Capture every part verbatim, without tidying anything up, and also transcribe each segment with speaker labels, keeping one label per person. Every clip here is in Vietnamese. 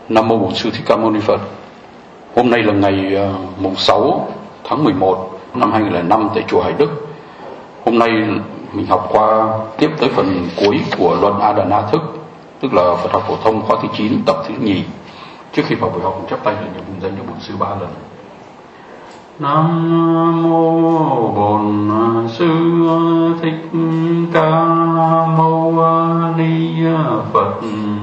Speaker 1: Nam mô Bổn Sư Thích Ca Mâu Ni Phật. Hôm nay là ngày uh, mùng sáu tháng mười một năm hai nghìn lẻ năm tại chùa Hải Đức. Hôm nay mình học qua tiếp tới phần cuối của luận Adana thức, tức là Phật học phổ thông khóa thứ chín tập thứ nhì. Trước khi vào buổi học, chắp tay niệm cùng danh cho Bổn Sư ba lần. Nam mô Bổn Sư Thích Ca Mâu Ni Phật.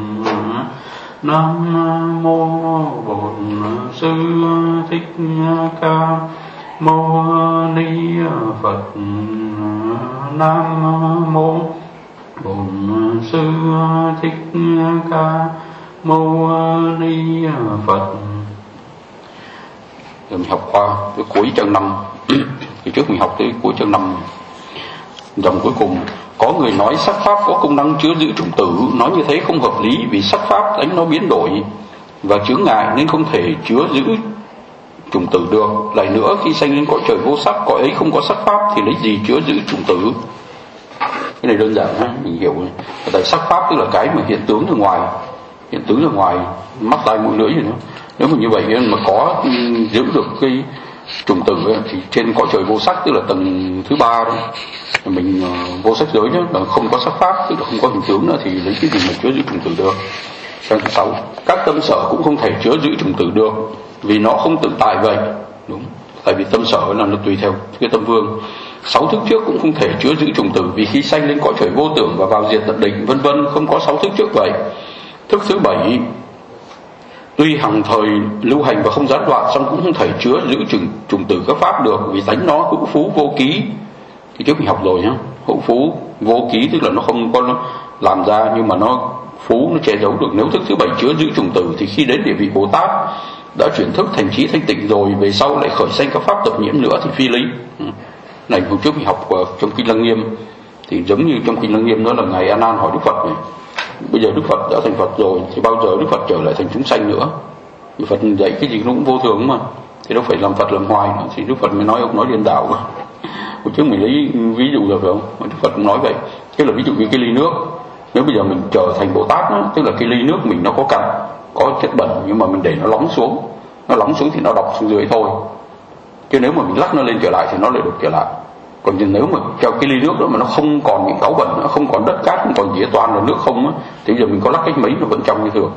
Speaker 1: Nam mô Bổn Sư Thích Ca Mâu Ni Phật. Nam mô Bổn Sư Thích Ca Mâu Ni Phật. Rồi mình học qua tới cuối chương năm. Thì trước mình học tới cuối chương năm, dòng cuối cùng. Có người nói sắc pháp có công năng chứa giữ chủng tử, nói như thế không hợp lý, vì sắc pháp đánh nó biến đổi và chướng ngại nên không thể chứa giữ chủng tử được. Lại nữa, khi sanh lên cõi trời vô sắc, cõi ấy không có sắc pháp thì lấy gì chứa giữ chủng tử? Cái này đơn giản ha, mình hiểu. Tại sắc pháp tức là cái mà hiện tướng ở ngoài, hiện tướng ở ngoài mắt tai mũi lưỡi gì đó. Nếu mà như vậy mà có giữ được cái chủng tử thì trên cõi trời vô sắc, tức là tầng thứ ba đó, mình vô sắc giới đó, là không có sắc pháp, tức là không có hình tướng nữa, thì lấy cái gì mà chứa giữ chủng tử được? Trang thứ sáu, các tâm sở cũng không thể chứa giữ chủng tử được, vì nó không tự tại vậy. Đúng, tại vì tâm sở là nó tùy theo cái tâm vương. Sáu thức trước cũng không thể chứa giữ chủng tử, vì khi sanh lên cõi trời vô tưởng và vào diệt tận định vân vân không có sáu thức trước vậy. Thức thứ bảy tuy hằng thời lưu hành và không gián đoạn, song cũng không thể chứa giữ chủng, chủng tử các pháp được, vì tánh nó hữu phú vô ký. Thì trước mình học rồi nhá, hữu phú vô ký tức là nó không có làm ra, nhưng mà nó phú, nó che giấu được. Nếu thức thứ bảy chứa giữ chủng tử thì khi đến địa vị Bồ Tát đã chuyển thức thành trí thanh tịnh rồi, về sau lại khởi sanh các pháp tập nhiễm nữa thì phi lý. Này hôm trước mình học trong kinh Lăng Nghiêm, thì giống như trong kinh Lăng Nghiêm đó là ngài A Nan hỏi Đức Phật này, bây giờ Đức Phật đã thành Phật rồi thì bao giờ Đức Phật trở lại thành chúng sanh nữa? Thì Phật dạy cái gì nó cũng vô thường mà, thì đâu phải làm Phật làm hoài nữa. Thì Đức Phật mới nói, ông nói điên đảo mà. Hồi trước mình lấy ví dụ rồi phải không? Mà Đức Phật cũng nói vậy. Tức là ví dụ như cái ly nước, nếu bây giờ mình trở thành Bồ Tát đó, tức là cái ly nước mình nó có cặn, có chất bẩn, nhưng mà mình để nó lóng xuống, nó lóng xuống thì nó đọng xuống dưới thôi. Chứ nếu mà mình lắc nó lên trở lại thì nó lại được trở lại. Còn nếu mà cho cái ly nước đó mà nó không còn những cáu bẩn, nó không còn đất cát, không còn gì toàn là nước không á, thì bây giờ mình có lắc cách mấy nó vẫn trong như thường.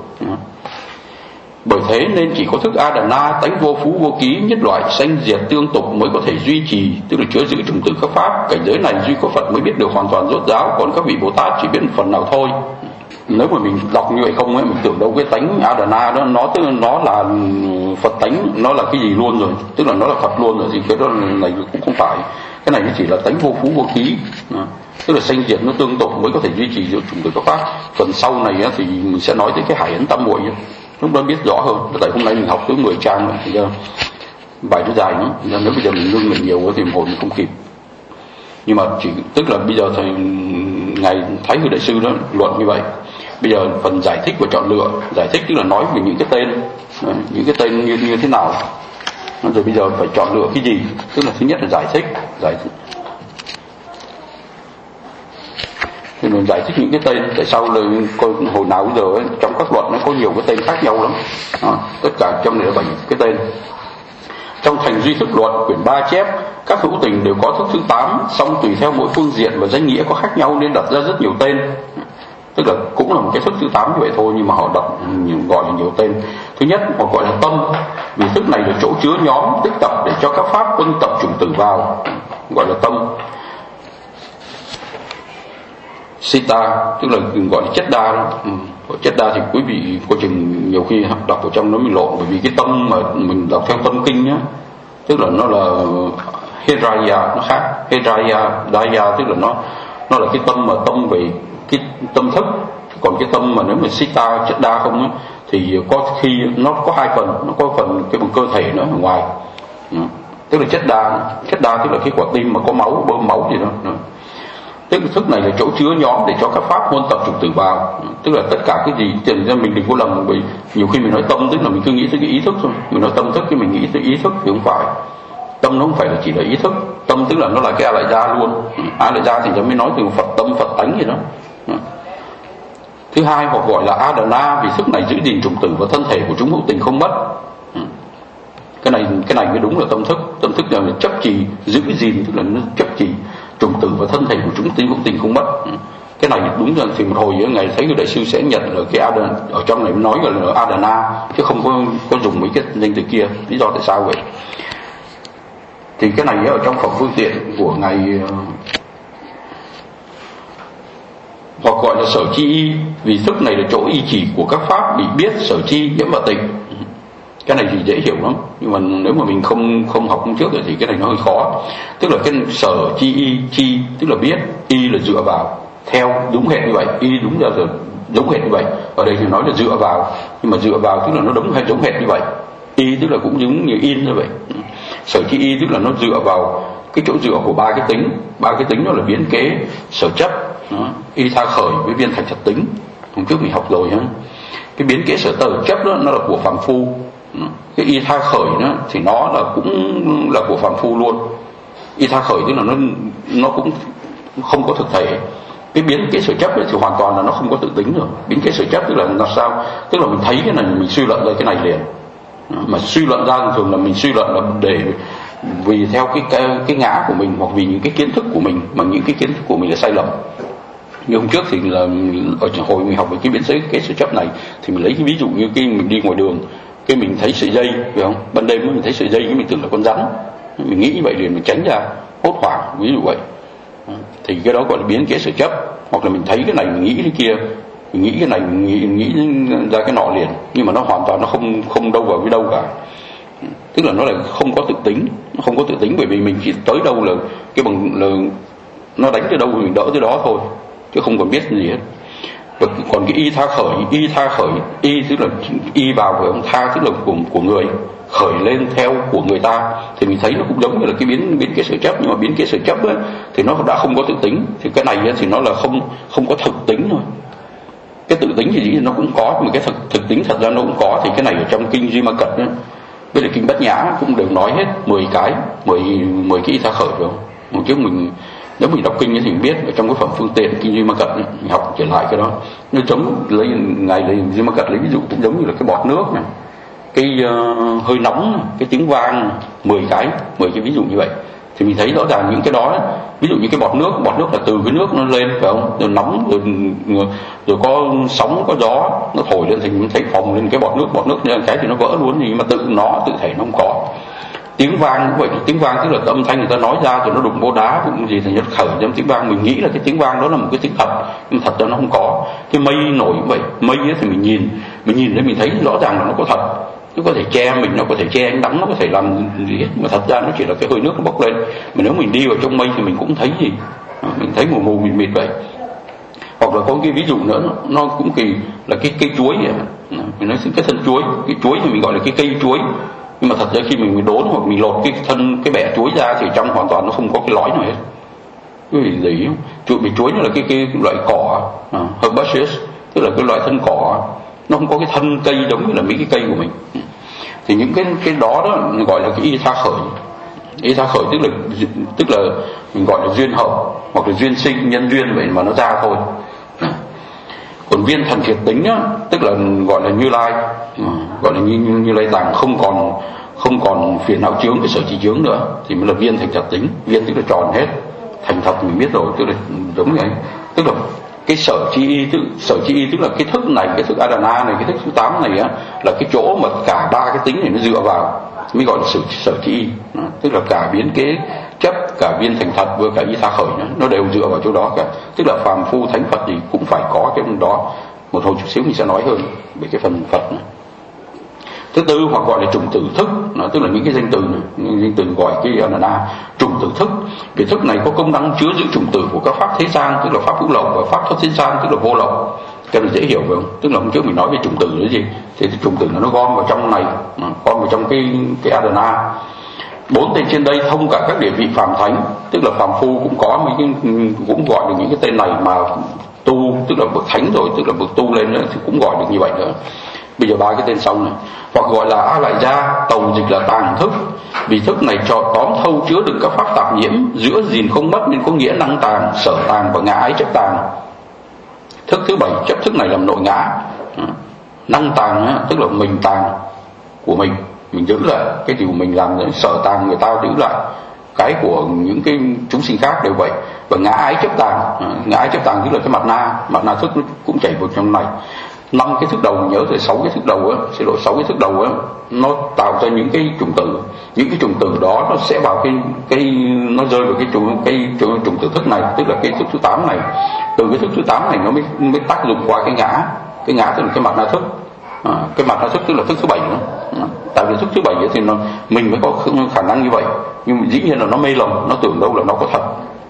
Speaker 1: Bởi thế nên chỉ có thức Adana, tánh vô phú vô ký, nhất loại sanh diệt tương tục mới có thể duy trì, tức là chứa giữ chủng tử các pháp. Cảnh giới này duy có Phật mới biết được hoàn toàn rốt ráo, còn các vị Bồ Tát chỉ biết một phần nào thôi. Nếu mà mình đọc như vậy không ấy, mình tưởng đâu cái tánh Adana đó nó tức là nó là Phật tánh, nó là cái gì luôn rồi, tức là nó là Phật luôn rồi, thì cái đó này cũng không phải. Cái này nó chỉ là tánh vô phú vô ký, tức là sanh diệt nó tương tục mới có thể duy trì giữ chủng tử các pháp. Phần sau này thì mình sẽ nói tới cái hải ấn tam muội, lúc đó biết rõ hơn. Tại hôm nay mình học tới mười trang rồi, thì bài nó dài nữa, nếu bây giờ mình ngưng mình nhiều thì hồn mình không kịp. Nhưng mà chỉ tức là bây giờ thầy ngài Thái Hư Đại Sư đó luận như vậy. Bây giờ phần giải thích và chọn lựa, giải thích tức là nói về những cái tên, những cái tên như như thế nào. Rồi bây giờ phải chọn lựa cái gì, tức là thứ nhất là giải thích, giải thích. Thì mình giải thích những cái tên, tại sao là hồi nào bây giờ ấy, trong các luận nó có nhiều cái tên khác nhau lắm. À, tất cả trong này là bảy cái tên. Trong Thành Duy Thức Luận quyển ba chép các hữu tình đều có thức thứ tám, song tùy theo mỗi phương diện và danh nghĩa có khác nhau nên đặt ra rất nhiều tên. Tức là cũng là một cái thức thứ tám như vậy thôi, nhưng mà họ đặt gọi là nhiều tên. Thứ nhất họ gọi là tâm, vì thức này là chỗ chứa nhóm tích tập để cho các pháp quân tập chủng tử vào, gọi là tâm. Sita tức là gọi là chất đa đó. Ừ. Chất đa thì quý vị có chừng nhiều khi đọc ở trong nó mình lộn, bởi vì cái tâm mà mình đọc theo tâm kinh nhá, tức là nó là Heraya, nó khác. Heraya, Daya tức là nó nó là cái tâm mà tâm về cái tâm thức. Còn cái tâm mà nếu mà Sita chất đa không á, thì có khi nó có hai phần, nó có phần cái bằng cơ thể nữa ở ngoài. Ừ. Tức là chất đa, chất đa tức là cái quả tim mà có máu, bơm máu gì đó. Ừ. Tức là thức này là chỗ chứa nhóm để cho các pháp môn tập chủng tử vào, tức là tất cả cái gì tiền ra mình đừng có lầm, bởi nhiều khi mình nói tâm tức là mình cứ nghĩ tới cái ý thức thôi, mình nói tâm thức thì mình nghĩ tới ý thức thì không phải. Tâm nó không phải là chỉ là ý thức, tâm tức là nó là cái a lại gia luôn. A lại gia thì mới nói từ Phật tâm, Phật tánh gì đó. Thứ hai, hoặc gọi là Adana, vì thức này giữ gìn chủng tử và thân thể của chúng hữu tình không mất. Cái này cái này mới đúng là tâm thức. Tâm thức là chấp trì giữ gìn, tức là nó chấp trì chủng tử và thân thể của chúng hữu tình không mất. Cái này đúng là thì một hồi ngày thấy cái đại sư sẽ nhận là cái Adana, ở trong này nói là Adana chứ không có có dùng mấy cái danh từ kia. Lý do tại sao vậy? Thì cái này ở trong phẩm phương tiện của ngài hoặc gọi là sở chi y, vì thức này là chỗ y chỉ của các pháp bị biết, sở chi, nhiễm và tịnh. Cái này thì dễ hiểu lắm, nhưng mà nếu mà mình không không học trước thì cái này nó hơi khó. Tức là cái sở chi y, chi tức là biết, y là dựa vào, theo đúng hệt như vậy, y đúng là giống hệt như vậy. Ở đây thì nói là dựa vào, nhưng mà dựa vào tức là nó đúng hay giống hệt như vậy. Y tức là cũng giống như in như vậy. Sở chi y tức là nó dựa vào cái chỗ dựa của ba cái tính. Ba cái tính đó là biến kế, sở chấp, đó. Y tha khởi với viên thành thật tính. Hôm trước mình học rồi ha. Cái biến kế sở tờ chấp đó nó là của phàm phu. Cái y tha khởi đó thì nó là cũng là của phàm phu luôn. Y tha khởi tức là nó nó cũng không có thực thể. Cái biến kế sở chấp ấy thì hoàn toàn là nó không có tự tính rồi. Biến kế sở chấp tức là làm sao? Tức là mình thấy cái này mình suy luận ra cái này liền. Mà suy luận ra thường là mình suy luận là để vì theo cái, cái cái ngã của mình, hoặc vì những cái kiến thức của mình, mà những cái kiến thức của mình là sai lầm. Như hôm trước thì là ở hồi mình học về cái biến giới cái sở chấp này, thì mình lấy cái ví dụ như cái mình đi ngoài đường, cái mình thấy sợi dây, phải không? Ban đêm mình thấy sợi dây, cái mình tưởng là con rắn, mình nghĩ như vậy liền mình tránh ra, hốt hoảng, ví dụ vậy. Thì cái đó gọi là biến kế sở chấp. Hoặc là mình thấy cái này mình nghĩ cái kia, mình nghĩ cái này mình nghĩ, nghĩ ra cái nọ liền, nhưng mà nó hoàn toàn nó không không đâu vào với đâu cả. Tức là nó là không có tự tính, nó không có tự tính bởi vì mình chỉ tới đâu là cái bằng là nó đánh tới đâu mình đỡ tới đó thôi, chứ không còn biết gì hết. Và còn cái y tha khởi, y tha khởi, y tức là y vào với ông tha tức là của của người, khởi lên theo của người ta, thì mình thấy nó cũng giống như là cái biến biến cái sở chấp, nhưng mà biến cái sở chấp ấy, thì nó đã không có tự tính. Thì cái này ấy, thì nó là không không có thực tính thôi. Cái tự tính thì nó cũng có, mà cái thực thực tính thật ra nó cũng có. Thì cái này ở trong kinh Duy Ma Cật ấy, với lại kinh Bát Nhã cũng đều nói hết mười cái, mười mười cái y tha khởi rồi. Một trước mình nếu mình đọc kinh ấy thì mình biết ở trong cái phẩm phương tiện kinh Duy Ma Cật ấy, mình học trở lại cái đó. Nó giống lấy ngày lấy Duy Ma Cật lấy ví dụ cũng giống như là cái bọt nước này, cái uh, hơi nóng này, cái tiếng vang, mười cái, mười cái ví dụ như vậy. Thì mình thấy rõ ràng những cái đó, ví dụ như cái bọt nước, bọt nước là từ cái nước nó lên, phải không? Rồi nóng, rồi, rồi có sóng, có gió, nó thổi lên thì mình thấy phồng lên cái bọt nước, bọt nước lên cái thì nó vỡ luôn. Nhưng mà tự nó, tự thể nó không có. Tiếng vang cũng vậy, tiếng vang tức là cái âm thanh người ta nói ra rồi nó đụng vô đá cũng gì thì nhất khởi trong tiếng vang, mình nghĩ là cái tiếng vang đó là một cái tiếng thật, nhưng thật ra nó không có. Cái mây nổi cũng vậy, mây ấy thì mình nhìn, mình nhìn để mình thấy rõ ràng là nó có thật. Nó có thể che mình, nó có thể che ánh nắng, nó có thể làm gì hết, mà thật ra nó chỉ là cái hơi nước nó bốc lên. Mà nếu mình đi vào trong mây thì mình cũng thấy gì, mình thấy mù mù mịt mịt vậy. Hoặc là có cái ví dụ nữa, nó cũng kỳ là cái cây chuối vậy. Mình nói cái thân chuối, cái chuối thì mình gọi là cái cây chuối, nhưng mà thật ra khi mình đốn hoặc mình lột cái thân cái bẻ chuối ra thì trong hoàn toàn nó không có cái lõi nào hết. Cái gì gì không? Chuối bị chuối nó là cái cái loại cỏ, uh, herbaceous, tức là cái loại thân cỏ, nó không có cái thân cây giống như là mấy cái cây của mình. Thì những cái cái đó đó gọi là cái y tha khởi. Y tha khởi tức là tức là mình gọi là duyên hợp hoặc là duyên sinh, nhân duyên vậy mà nó ra thôi. Còn viên thần triệt tính á, tức là gọi là Như Lai, gọi là như Như Lai tạng, không còn không còn phiền não chướng, cái sở chỉ chướng nữa, thì mới là viên thành thật tính. Viên tức là tròn hết, thành thật mình biết rồi, tức là giống như ấy. Tức là cái sở chi y, tức sở chi y tức là cái thức này, cái thức Adana này, cái thức thứ tám này á, là cái chỗ mà cả ba cái tính này nó dựa vào mới gọi là sở, sở chi y. Đó, tức là cả biến kế chấp, cả viên thành thật với cả y tha khởi nữa, nó đều dựa vào chỗ đó cả. Tức là phàm phu thánh Phật gì cũng phải có cái đó. Một hồi chút xíu mình sẽ nói hơn về cái phần Phật này. Thứ tư hoặc gọi là chủng tử thức, nó tức là những cái danh từ này, những danh từ gọi cái Adana, chủng tử thức. Cái thức này có công năng chứa giữ chủng tử của các pháp thế gian, tức là pháp hữu lậu, và pháp thoát thế gian tức là vô lậu. Cái này dễ hiểu phải không? Tức là hôm trước mình nói về chủng tử là gì? Thì cái chủng tử nó gom vào trong này, gom vào trong cái cái Adana. Bốn tên trên đây thông cả các địa vị phàm thánh, tức là phàm phu cũng có mấy cái, cũng gọi được những cái tên này, mà tu tức là bậc thánh rồi, tức là bậc tu lên nữa, thì cũng gọi được như vậy nữa. Bây giờ ba cái tên sau này, hoặc gọi là A Lại Gia, tàu dịch là tàng thức, vì thức này cho tóm thâu chứa được các pháp tạp nhiễm, giữa gìn không mất nên có nghĩa năng tàng, sở tàng và ngã ái chấp tàng. Thức thứ bảy, chấp thức này làm nội ngã. Năng tàng tức là mình tàng của mình, mình giữ lại cái điều mình làm, sợ tàng người ta giữ lại cái của những cái chúng sinh khác đều vậy. Và ngã ái chấp tàng, ngã ái chấp tàng tức là cái mặt na, mặt na thức cũng chảy vào trong này. Năm cái thức đầu mình nhớ rồi, sáu cái thức đầu á, sẽ đổi sáu cái thức đầu á, nó tạo ra những cái chủng tử, những cái chủng tử đó nó sẽ vào cái cái nó rơi vào cái chủng cái chủng tử thức này, tức là cái thức thứ tám này. Từ cái thức thứ tám này nó mới mới tác dụng qua cái ngã, cái ngã tức là cái mặt na thức. À, cái mặt na thức tức là thức thứ bảy nữa. À, tại vì thức thứ bảy thì nó mình mới có khả năng như vậy, nhưng dĩ nhiên là nó mê lầm, nó tưởng đâu là nó có thật.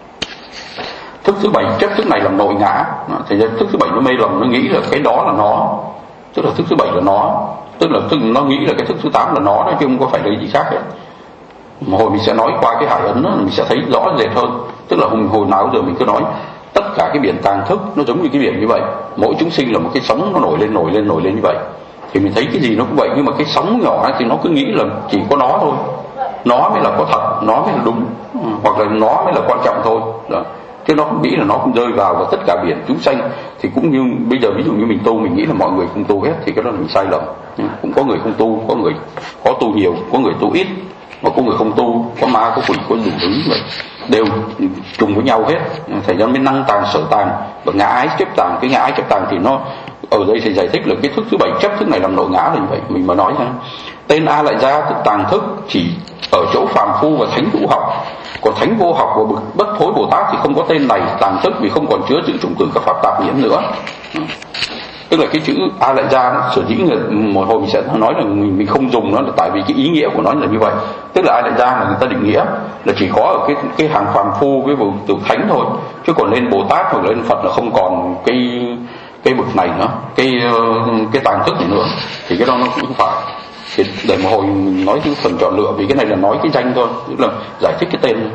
Speaker 1: Thức thứ bảy chấp thức này làm nội ngã, à, thì thức thứ bảy nó mê lầm, nó nghĩ là cái đó là nó, tức là thức thứ bảy là nó, tức là thức, nó nghĩ là cái thức thứ tám là nó đó, chứ không có phải là gì khác hết. Mà hồi mình sẽ nói qua cái hải ấn đó, mình sẽ thấy rõ rệt hơn. Tức là hồi, hồi nào giờ mình cứ nói tất cả cái biển tàng thức nó giống như cái biển như vậy, mỗi chúng sinh là một cái sóng nó nổi lên nổi lên nổi lên như vậy. Thì mình thấy cái gì nó cũng vậy, nhưng mà cái sóng nhỏ thì nó cứ nghĩ là chỉ có nó thôi, nó mới là có thật, nó mới là đúng, hoặc là nó mới là quan trọng thôi đó. Chứ nó không nghĩ là nó cũng rơi vào và tất cả biển chúng sanh. Thì cũng như bây giờ ví dụ như mình tu, mình nghĩ là mọi người không tu hết, thì cái đó là mình sai lầm. Cũng có người không tu, có người có tu nhiều, có người tu ít, mà có người không tu, có ma, có quỷ, có đủ thứ vậy, đều trùng với nhau hết. Thành ra mới năng tàng sở tàng và ngã ái chấp tàng. Cái ngã ái chấp tàng thì nó ở đây thì giải thích là cái thức thứ bảy chấp thức này làm nội ngã là như vậy. Mình mà nói ha, tên A lại ra tức tàng thức chỉ ở chỗ phàm phu và thánh hữu học, còn thánh vô học và bậc bất thối Bồ Tát thì không có tên này tàng thức, vì không còn chứa giữ chủng tử các pháp tạp nhiễm nữa. Tức là cái chữ A lại ra sở dĩ người, một hồi mình sẽ nói là mình, mình không dùng nó là tại vì cái ý nghĩa của nó là như vậy. Tức là A lại ra là người ta định nghĩa là chỉ có ở cái cái hàng phàm phu với bậc từ thánh thôi, chứ còn lên Bồ Tát hoặc lên Phật là không còn cái cái bậc này nữa, cái cái tàng thức này nữa. Thì cái đó nó cũng không phải. Thì để một hồi mình nói cái phần chọn lựa, vì cái này là nói cái danh thôi, tức là giải thích cái tên.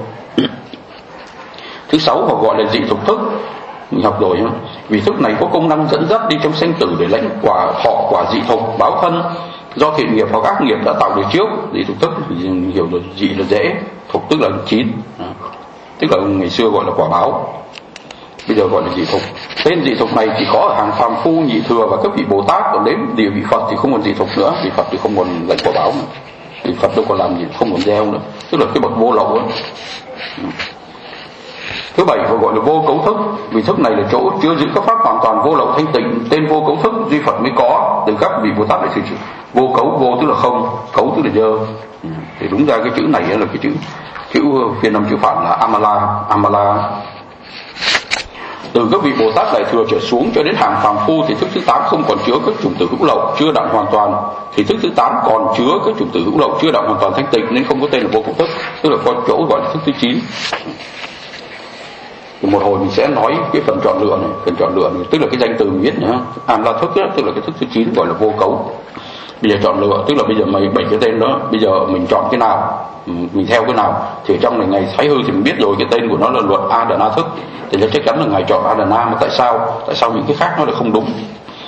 Speaker 1: Thứ sáu họ gọi là dị thục thức, mình học rồi ha. Vì thức này có công năng dẫn dắt đi trong sanh tử để lãnh quả thọ quả dị thục báo thân do thiện nghiệp hoặc ác nghiệp đã tạo được trước. Dị thục thức mình hiểu rồi, dị là dễ, thục tức là chín, tức là ngày xưa gọi là quả báo, bây giờ gọi là dị thục. Tên dị thục này chỉ có ở hàng phàm phu, nhị thừa và các vị Bồ Tát, còn đến địa vị Phật thì không còn dị thục nữa, vì Phật thì không còn lãnh quả báo nữa, vì Phật đâu còn làm gì, không còn gieo nữa, tức là cái bậc vô lậu ấy. Thứ bảy họ gọi là vô cấu thức, vì thức này là chỗ chứa giữ các pháp hoàn toàn vô lậu thanh tịnh. Tên vô cấu thức duy Phật mới có, từ các vị Bồ Tát lại sử dụng vô cấu. Vô tức là không, cấu tức là dơ. Thì đúng ra cái chữ này là cái chữ chữ phiên âm chữ Phạn là Amala, Amala. Từ các vị Bồ Tát đại thừa trở xuống cho đến hàng phàm phu thì thức thứ tám không còn chứa các chủng tử hữu lậu chưa đặng hoàn toàn, thì thức thứ tám còn chứa các chủng tử hữu lậu chưa đặng hoàn toàn thanh tịnh, nên không có tên là vô cấu thức, tức là có chỗ gọi là thức thứ chín. Thì một hồi mình sẽ nói cái phần chọn lựa này, phần chọn lựa này, tức là cái danh từ mình viết nữa, am la thức đó, tức là cái thức thứ chín gọi là vô cấu. Bây giờ chọn lựa, tức là bây giờ mày bảy cái tên đó, bây giờ mình chọn cái nào, mình theo cái nào. Thì trong này ngày Thái Hư thì mình biết rồi, cái tên của nó là luật Adana thức, thì chắc chắn là ngài chọn Adana. Mà tại sao tại sao những cái khác nó lại không đúng?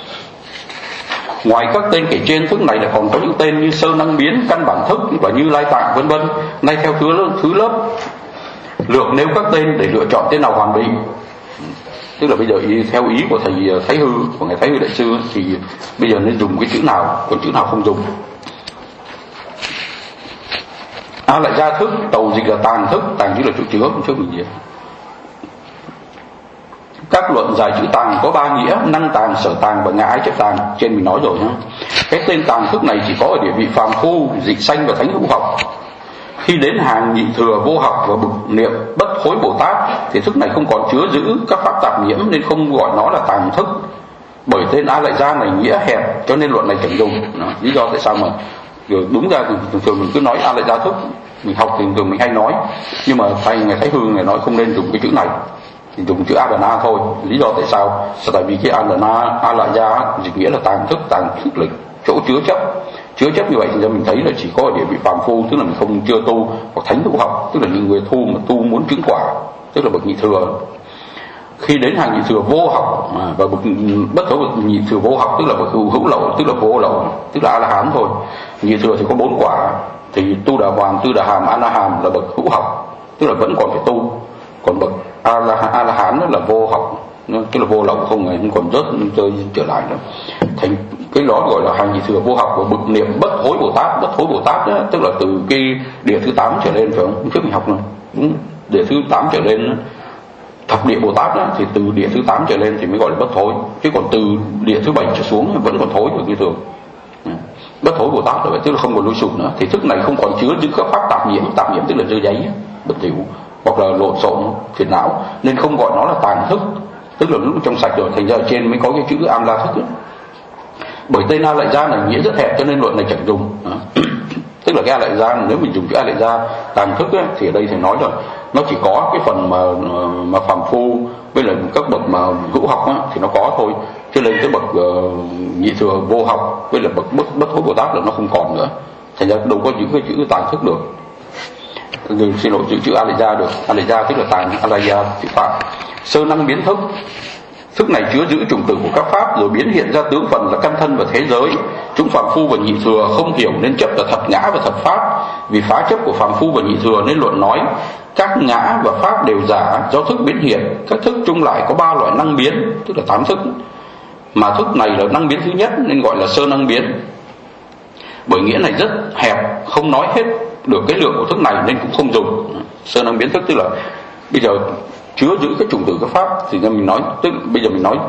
Speaker 1: Ngoài các tên kể trên, thức này là còn có những tên như sơ năng biến, căn bản thức và như lai tạng vân vân. Nay theo thứ lớp, thứ lớp lược nêu các tên để lựa chọn tên nào hoàn bị. Tức là bây giờ ý, theo ý của thầy Thái Hư, của ngài Thái Hư đại sư, thì bây giờ nên dùng cái chữ nào, còn chữ nào không dùng. A lại ra thức, tàu dịch là tàng thức, tàng chứ là chỗ chứa, không trước mình gì. Các luận giải chữ tàng có ba nghĩa: năng tàng, sở tàng và ngã ái chấp tàng. Trên mình nói rồi ha. Cái tên tàng thức này chỉ có ở địa vị phàm phu, dịch sanh và thánh hữu học. Khi đến hàng nhị thừa vô học và bực niệm bất thối Bồ Tát thì thức này không còn chứa giữ các pháp tạp nhiễm, nên không gọi nó là tàng thức. Bởi tên A lại ra này nghĩa hẹp, cho nên luận này chẳng dùng. Đó, lý do tại sao mà đúng ra thường thường mình cứ nói A lại ra thức, mình học thì thường mình hay nói, nhưng mà thầy ngài Thái Hư ngài nói không nên dùng cái chữ này, thì dùng chữ Adana thôi. Lý do tại sao? Tại vì cái Adana, A lại ra dịch nghĩa là tàng thức, tàng thức là chỗ chứa chấp. Chứa chấp như vậy thì mình thấy là chỉ có ở địa vị phàm phu, tức là mình không chưa tu, hoặc thánh hữu học, tức là những người thu mà tu muốn chứng quả, tức là bậc nhị thừa. Khi đến hàng nhị thừa vô học à, và bậc bất thối bậc nhị thừa vô học, tức là bậc hữu lậu, tức là vô lậu, tức là A La Hán thôi. Nhị thừa thì có bốn quả, thì tu đà hoàn, tư đà hàm, a la hàm là bậc hữu học, tức là vẫn còn phải tu. Còn bậc A La A La Hán là vô học, tức là vô lậu không ngày không còn rớt rơi trở lại nữa. Thành cái đó gọi là hành nhị thừa vô học. Và bực niệm bất hối Bồ Tát. Bất hối Bồ Tát đó, tức là từ cái địa thứ tám trở lên, phải không? Hôm trước mình học rồi, đúng, địa thứ tám trở lên, thập địa Bồ Tát đó, thì từ địa thứ tám trở lên thì mới gọi là bất hối, chứ còn từ địa thứ bảy trở xuống vẫn còn thối được như thường. Bất hối Bồ Tát là vậy, tức là không còn lôi sụp nữa. Thì thức này không còn chứa những các pháp tạp nhiễm. Tạp nhiễm tức là dơ giấy, bẩn thỉu hoặc là lộn xộn phiền não, nên không gọi nó là tàn thức, tức là lúc trong sạch rồi. Thành ra ở trên mới có cái chữ am la thức đó. Bởi tên A Lại Gia này nghĩa rất hẹp cho nên luận này chẳng dùng. Tức là cái A Lại Gia, nếu mình dùng chữ A Lại Gia tàn thức ấy, thì ở đây thầy nói rồi, nó chỉ có cái phần mà mà phàm phu với lại các bậc mà hữu học á, thì nó có thôi, cho nên cái bậc uh, nhị thừa vô học với lại bậc bất bất hối Bồ Tát là nó không còn nữa. Thành ra đâu có những cái chữ tàn thức được. Đừng xin lỗi chữ chữ A Lại Gia được. A Lại Gia tức là tàn A Lại Gia chữ phạm. Sơ năng biến thức. Thức này chứa giữ chủng tử của các pháp, rồi biến hiện ra tướng phận là căn thân và thế giới. Chúng phàm phu và nhị thừa không hiểu nên chấp là thật ngã và thật pháp. Vì phá chấp của phàm phu và nhị thừa nên luận nói các ngã và pháp đều giả do thức biến hiện. Các thức chung lại có ba loại năng biến, tức là tám thức, mà thức này là năng biến thứ nhất nên gọi là sơ năng biến. Bởi nghĩa này rất hẹp, không nói hết được cái lượng của thức này nên cũng không dùng. Sơ năng biến thức tức là bây giờ chứa giữ cái chủng tử các pháp, thì mình nói tức bây giờ mình nói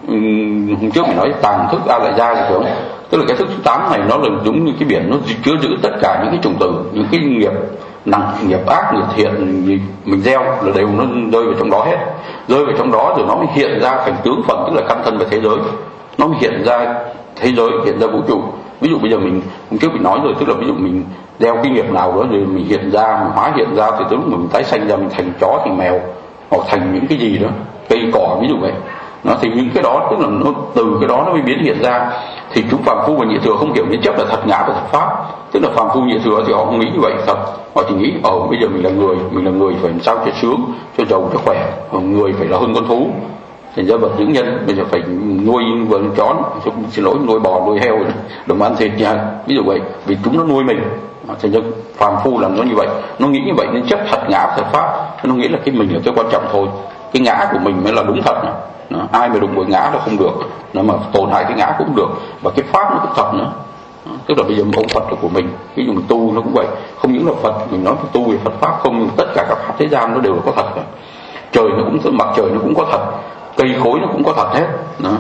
Speaker 1: hôm trước mình nói tàn thức A Lại Gia thì phải không? Tức là cái thức thứ tám này nó là giống như cái biển, nó chứa giữ tất cả những cái chủng tử, những cái nghiệp nặng, nghiệp ác, nghiệp thiện mình gieo là đều nó rơi vào trong đó hết. Rơi vào trong đó rồi nó mới hiện ra thành tướng phận, tức là căn thân và thế giới. Nó mới hiện ra thế giới, hiện ra vũ trụ. Ví dụ bây giờ mình hôm trước mình nói rồi, tức là ví dụ mình gieo cái nghiệp nào đó rồi mình hiện ra, mình hóa hiện ra, thì tới lúc mình tái sanh ra mình thành chó thành mèo hoặc thành những cái gì đó, cây cỏ ví dụ vậy. Nó thì những cái đó tức là nó từ cái đó nó mới biến hiện ra. Thì chúng phàm phu và nhị thừa không hiểu nên chấp là thật ngã và thật pháp. Tức là phàm phu nhị thừa thì họ không nghĩ như vậy thật, họ chỉ nghĩ ờ bây giờ mình là người, mình là người phải làm sao cho sướng, cho giàu, cho khỏe, người phải là hơn con thú. Thành ra vật dưỡng nhân bây giờ phải nuôi vợ chó, xin lỗi, nuôi bò, nuôi heo, đừng ăn thịt nha, ví dụ vậy, vì chúng nó nuôi mình. Thành ra phàm phu làm nó như vậy, nó nghĩ như vậy nên chấp thật ngã thật pháp. Nó nghĩ là cái mình là cái quan trọng thôi, cái ngã của mình mới là đúng thật. Nó, ai mà đụng với ngã nó không được, nó mà tổn hại cái ngã cũng được, và cái pháp nó cũng thật nữa. Tức là bây giờ ông Phật là của mình, ví dụ mình tu nó cũng vậy, không những là Phật mình nói tu về Phật pháp không, nhưng tất cả các pháp thế gian nó đều là có thật cả. Trời nó cũng, mặt trời nó cũng có thật, cây khối nó cũng có thật hết đó.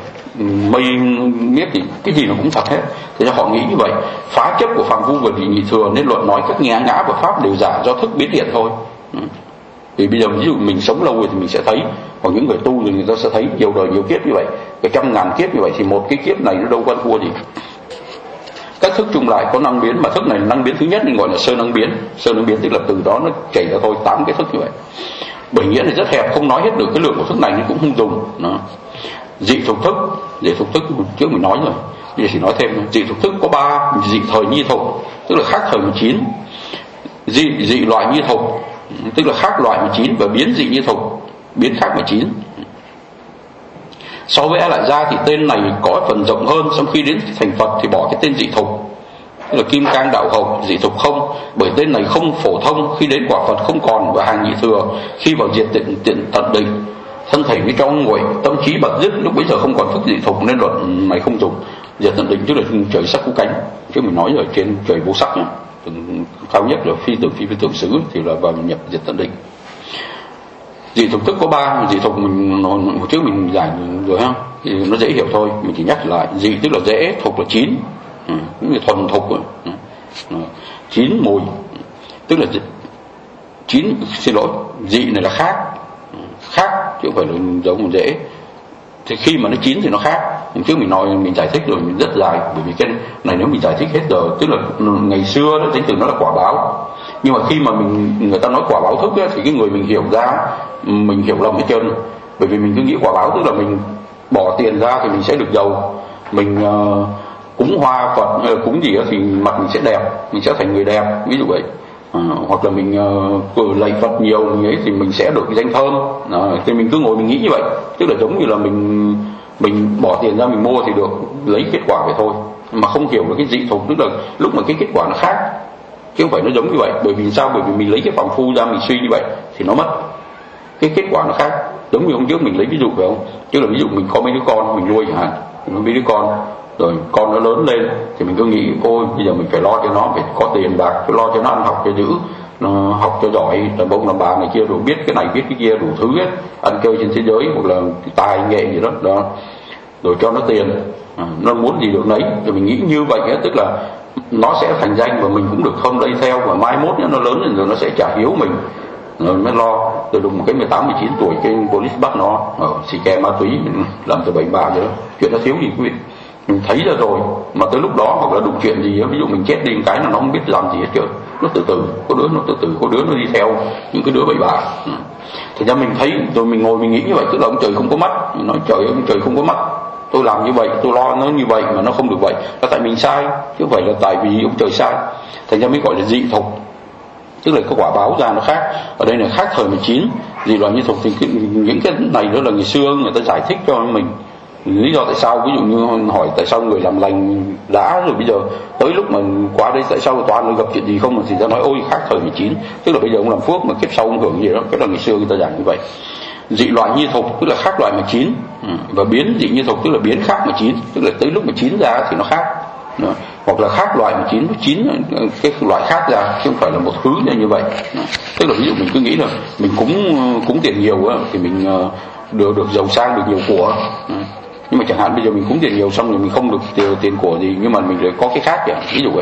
Speaker 1: Mây biết thì cái gì nó cũng thật hết. Thế nên họ nghĩ như vậy, phá chấp của phàm phu và nhị thừa nên luận nói các ngã ngã và pháp đều giả do thức biến hiện thôi. Thì bây giờ ví dụ mình sống lâu rồi thì mình sẽ thấy, còn những người tu thì người ta sẽ thấy nhiều đời nhiều kiếp như vậy, cái trăm ngàn kiếp như vậy, thì một cái kiếp này nó đâu có thua gì. Các thức chung lại có năng biến, mà thức này là năng biến thứ nhất nên gọi là sơ năng biến. Sơ năng biến tức là từ đó nó chảy ra thôi, tám cái thức như vậy. Bởi nghĩa là rất hẹp, không nói hết được cái lượng của thức này nhưng cũng không dùng. Đó. Dị thục thức, dị thục thức trước mình nói rồi, bây giờ chỉ nói thêm. Dị thục thức có ba: dị thời nhi thục, tức là khác thời mười chín; dị dị loại nhi thục, tức là khác loại mười chín; và biến dị nhi thục, biến khác mười chín. So với A Lại Gia thì tên này có phần rộng hơn, sau khi đến thành Phật thì bỏ cái tên dị thục, tức là kim cang đạo hậu, dị thục không. Bởi tên này không phổ thông, khi đến quả Phật không còn, và hàng nhị thừa khi vào diệt tịnh tịnh tận định, thân thể với trong nguội, tâm trí bật dứt, lúc bấy giờ không còn thức dị thục nên luận này không dùng. Diệt tận định tức là trời sắc cú cánh, chứ mình nói ở trên trời vô sắc nhá, cao nhất là phi tưởng phi phi tưởng xứ thì là vào nhập diệt tận định. Dị thục thức có ba, dị thục mình hồi trước mình giải rồi ha, thì nó dễ hiểu thôi, mình chỉ nhắc lại. Dị tức là dễ, thục là chín, ừ, thuần thục rồi. Ừ. Chín mùi tức là chín, xin lỗi, dị này là khác, khác chứ không phải là giống một dễ. Thì khi mà nó chín thì nó khác. Hôm trước mình nói, mình giải thích rồi, mình rất dài, bởi vì cái này nếu mình giải thích hết rồi, tức là ngày xưa đó tính từ nó là quả báo, nhưng mà khi mà mình người ta nói quả báo thức ấy, thì cái người mình hiểu ra mình hiểu lầm hết trơn. Bởi vì mình cứ nghĩ quả báo tức là mình bỏ tiền ra thì mình sẽ được giàu, mình uh, cúng hoa Phật hay là cúng gì đó thì mặt mình sẽ đẹp, mình sẽ thành người đẹp, ví dụ vậy. À, hoặc là mình uh, lạy Phật nhiều mình ấy thì mình sẽ được danh thơm. À, thì mình cứ ngồi mình nghĩ như vậy, tức là giống như là mình mình bỏ tiền ra mình mua thì được lấy kết quả vậy thôi, mà không hiểu được cái dị thục, tức là lúc mà cái kết quả nó khác chứ không phải nó giống như vậy. Bởi vì sao? Bởi vì mình lấy cái phàm phu ra mình suy như vậy thì nó mất, cái kết quả nó khác. Giống như hôm trước mình lấy ví dụ phải không, chứ là ví dụ mình có mấy đứa con mình nuôi chẳng hạn, mấy đứa con rồi con nó lớn lên thì mình cứ nghĩ ôi bây giờ mình phải lo cho nó, phải có tiền bạc, phải lo cho nó ăn học cho dữ, nó học cho giỏi, làm bông làm bà này kia, rồi biết cái này biết cái kia đủ thứ hết, ăn chơi trên thế giới hoặc là tài nghệ gì đó đó, rồi cho nó tiền, à, nó muốn gì được nấy. Rồi mình nghĩ như vậy ấy, tức là nó sẽ thành danh và mình cũng được không lây theo, và mai mốt nó lớn lên rồi nó sẽ trả hiếu mình, rồi mới lo. Từ đúng một cái mười tám mười chín tuổi cái police bắt nó ở xì ke ma túy làm từ bảy ba vậy đó, chuyện nó thiếu gì quý vị, mình thấy ra rồi. Mà tới lúc đó hoặc là đụng chuyện gì đó, ví dụ mình chết đi một cái là nó không biết làm gì hết trơn, nó từ từ có đứa nó từ từ có đứa nó đi theo những cái đứa bậy bạ. Thì ra mình thấy rồi mình ngồi mình nghĩ như vậy, tức là ông trời không có mắt. Mình nói trời ông trời không có mắt, tôi làm như vậy, tôi lo nó như vậy mà nó không được vậy, là tại mình sai chứ không phải là tại vì ông trời sai. Thành ra mới gọi là dị thục, tức là cái quả báo ra nó khác. Ở đây là khác thời mười chín. Dị loại như thục thì cái, những cái này đó là ngày xưa người ta giải thích cho mình lý do tại sao. Ví dụ như hỏi tại sao người làm lành đã, rồi bây giờ tới lúc mà qua đây tại sao toàn gặp chuyện gì không, thì ta nói ôi khác thời mười chín, tức là bây giờ ông làm phước mà kiếp sau ông hưởng gì đó. Cái là ngày xưa người ta giảng như vậy. Dị loại như thục tức là khác loại mười chín, và biến dị như thục tức là biến khác mười chín, tức là tới lúc mười chín ra thì nó khác. Đó. Hoặc là khác loại mười chín, chín cái loại khác ra chứ không phải là một thứ như vậy. Đó. Tức là ví dụ mình cứ nghĩ là mình cúng cúng tiền nhiều á, thì mình được được giàu sang, được nhiều của. Đó. Nhưng mà chẳng hạn bây giờ mình cúng tiền nhiều xong rồi mình không được tiền, tiền của gì, nhưng mà mình lại có cái khác vậy, ví dụ vậy.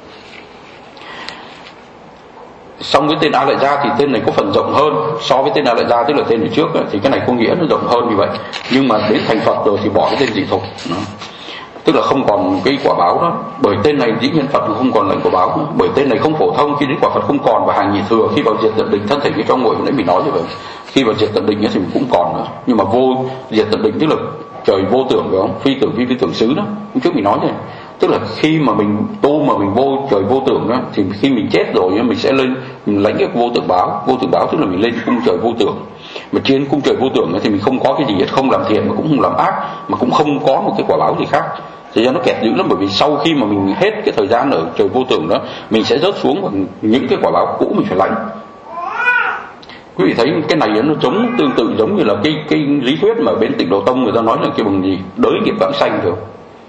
Speaker 1: Xong cái tên A Lại Gia thì tên này có phần rộng hơn so với tên A Lại Gia, tức là tên ở trước ấy, thì cái này có nghĩa nó rộng hơn như vậy. Nhưng mà đến thành Phật rồi thì bỏ cái tên dị thục, tức là không còn cái quả báo đó. Bởi tên này dĩ nhiên Phật không còn lệnh quả báo nữa. Bởi tên này không phổ thông, khi đến quả Phật không còn, và hàng nhị thừa khi vào diệt tận định, thân thể cái trong ngồi nãy mình nói như vậy, khi vào diệt tận định thì mình cũng còn nữa. Nhưng mà vô diệt tận định tức là trời vô tưởng, phải không? Phi tưởng phi phi tưởng xứ đó, hôm trước mình nói rồi. Tức là khi mà mình tu mà mình vô trời vô tưởng đó, thì khi mình chết rồi mình sẽ lên mình lãnh cái vô tưởng báo. Vô tưởng báo tức là mình lên cung trời vô tưởng. Mà trên cung trời vô tưởng thì mình không có cái gì hết, không làm thiện mà cũng không làm ác, mà cũng không có một cái quả báo gì khác. Thì ra nó kẹt dữ lắm, bởi vì sau khi mà mình hết cái thời gian ở trời vô tưởng đó, mình sẽ rớt xuống và những cái quả báo cũ mình phải lãnh. Quý vị thấy cái này nó giống tương tự giống như là cái cái lý thuyết mà bên Tịnh Độ Tông người ta nói là cái bằng gì đới nghiệp vãng sanh được.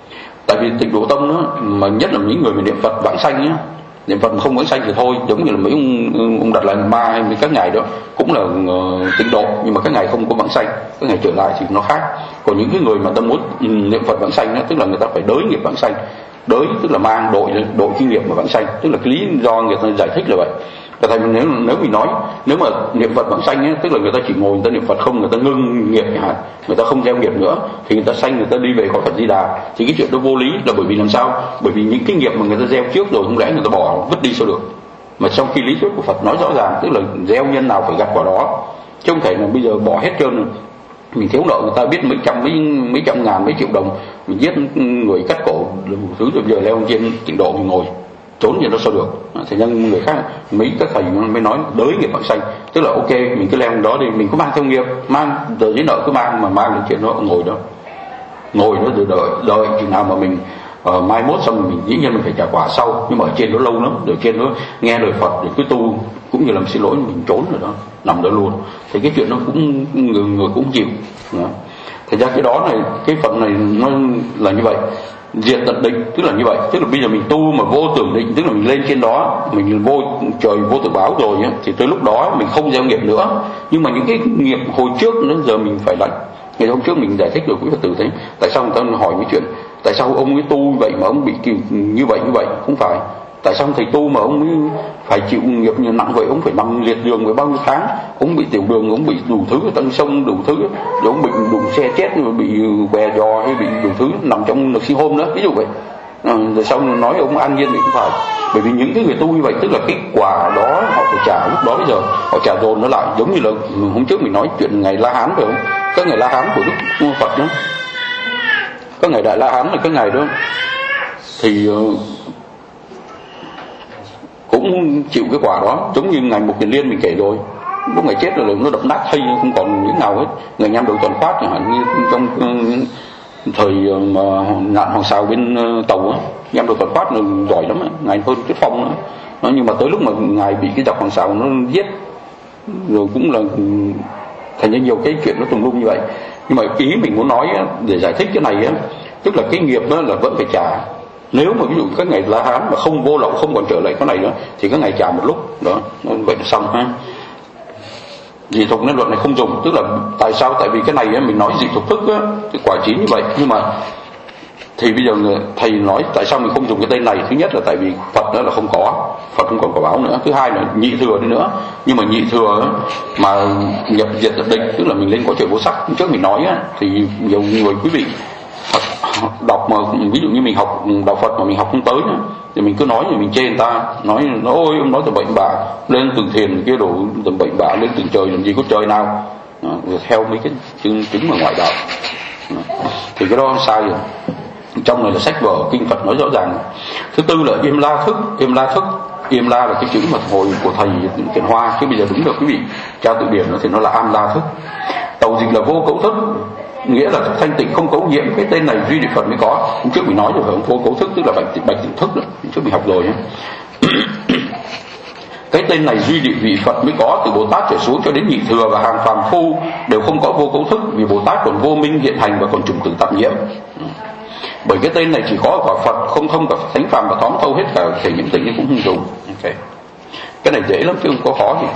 Speaker 1: Tại vì Tịnh Độ Tông đó, mà nhất là những người mà niệm Phật vãng sanh nhá, niệm Phật không vãng sanh thì thôi, giống như là mấy ông, ông Đạt Lai Ma hay mấy các ngài đó cũng là uh, tịnh độ, nhưng mà các ngài không có vãng sanh, các ngài trở lại thì nó khác. Còn những cái người mà ta muốn niệm Phật vãng sanh đó, tức là người ta phải đới nghiệp vãng sanh. Đới tức là mang đội đội kinh nghiệp mà vãng sanh, tức là cái lý do người ta giải thích là vậy. Và thầy nếu nếu mình nói nếu mà niệm Phật vãng sanh ấy, tức là người ta chỉ ngồi người ta niệm Phật không, người ta ngưng nghiệp chẳng hạn, người ta không gieo nghiệp nữa, thì người ta sanh, người ta đi về cõi Phật Di Đà, thì cái chuyện đó vô lý. Là bởi vì làm sao? Bởi vì những cái nghiệp mà người ta gieo trước rồi không lẽ người ta bỏ vứt đi sao được? Mà trong khi lý thuyết của Phật nói rõ ràng, tức là gieo nhân nào phải gặt quả đó, chứ không thể là bây giờ bỏ hết trơn. Mình thiếu nợ người ta biết mấy trăm mấy mấy trăm ngàn mấy triệu đồng, mình giết người cắt cổ một thứ, rồi giờ leo trên Tịnh độ mình ngồi trốn gì nó sao được. Thế nên người khác mấy các thầy mới nói đới nghiệp vãng sanh, tức là ok mình cứ leo đó đi, mình cứ mang theo nghiệp, mang tờ giấy nợ cứ mang, mà mang đến trên đó ngồi đó ngồi đó rồi đợi đợi chừng nào mà mình uh, mai mốt xong mình dĩ nhiên mình phải trả quả sau, nhưng mà ở trên đó lâu lắm, ở trên đó nghe lời Phật rồi cứ tu cũng như làm xin lỗi mình trốn rồi đó, nằm đó luôn. Thì cái chuyện nó cũng người người cũng chịu đó. Thành ra cái đó này, cái Phật này nó là như vậy. Diệt tận định tức là như vậy, tức là bây giờ mình tu mà vô tưởng định, tức là mình lên trên đó, mình vô trời vô tưởng báo rồi nhá, thì tới lúc đó mình không gieo nghiệp nữa. Nhưng mà những cái nghiệp hồi trước đến giờ mình phải lãnh. Ngày hôm trước mình giải thích được quý Phật tử thấy tại sao người ta hỏi mấy chuyện tại sao ông ấy tu vậy mà ông bị như vậy như vậy, không phải. Tại sao thầy tu mà ông ấy phải chịu nghiệp như nặng vậy, ông phải nằm liệt giường với bao nhiêu tháng, ông bị tiểu đường, ông bị đủ thứ, tăng sông đủ thứ, rồi ông bị đụng xe chết, rồi bị què giò hay bị đủ thứ, nằm trong lực sinh hôm nữa, ví dụ vậy. À, rồi xong nói ông an nhiên thì không phải. Bởi vì những cái người tu như vậy tức là cái quả đó họ phải trả lúc đó, bây giờ họ trả dồn nó lại. Giống như là hôm trước mình nói chuyện ngày La Hán phải không? Các ngày La Hán của Đức Phật đó, các ngày Đại La Hán là các ngày đó thì cũng chịu cái quả đó. Giống như ngày Mục Kiền Liên mình kể rồi, lúc ngày chết rồi nó đập nát thây, không còn những nào hết. Ngày Nham Đầu Toàn Phát chẳng hạn như trong thời mà nạn Hoàng Sào bên Tàu á, Nham Đầu Toàn Phát là giỏi lắm, ngài hơn cái Phong nữa. Nó, nhưng mà tới lúc mà ngài bị cái giặc Hoàng Sào nó giết rồi cũng là thành ra nhiều cái chuyện nó tùm lum như vậy. Nhưng mà ý mình muốn nói á, để giải thích cái này á, tức là cái nghiệp đó là vẫn phải trả. Nếu mà ví dụ các ngày La Hán mà không vô lậu, không còn trở lại cái này nữa, thì các ngày trả một lúc đó, vậy là xong ha. Dị thục nên luật này không dùng, tức là tại sao? Tại vì cái này á, mình nói dị thục thức á, cái quả chín như vậy, nhưng mà thì bây giờ thầy nói tại sao mình không dùng cái tên này. Thứ nhất là tại vì Phật đó là không có, Phật không còn quả báo nữa. Thứ hai là nhị thừa đi nữa, nhưng mà nhị thừa á, mà nhập diệt định, tức là mình lên có trời vô sắc. Trước mình nói á, thì nhiều người quý vị đọc mà ví dụ như mình học đạo Phật mà mình học không tới nữa, thì mình cứ nói thì mình chê người ta, nói nó ôi ông nói từ bệnh bạ lên từ thiền kia đổ từ bệnh bạ lên từ trời làm gì có trời nào. Đó, theo mấy cái chứng chứng mà ngoại đạo. Đó, thì cái đó sai rồi. Trong này là sách vở kinh Phật nói rõ ràng. Thứ tư là im la thức. Im la thức, im la là cái chữ mà hồi của thầy Thiện Hoa, chứ bây giờ đúng được quý vị tra từ điển nó thì nó là am la thức. Tàu dịch là vô cấu thức, nghĩa là thanh tịnh không cấu nhiễm. Cái tên này duy địa Phật mới có. Hôm trước mình nói rồi, không vô cấu thức tức là bạch bạch tịnh thức đó. Hôm trước mình học rồi nhé. Cái tên này duy địa vị Phật mới có, từ Bồ Tát trở xuống cho đến nhị thừa và hàng phàm phu đều không có vô cấu thức, vì Bồ Tát còn vô minh hiện hành và còn chủng tử tạm nhiễm. Bởi cái tên này chỉ có ở quả Phật, không thông cả thánh phàm và tóm thâu hết cả thể nhiễm tịnh cũng không dùng. Okay. Cái này dễ lắm chứ không có khó gì.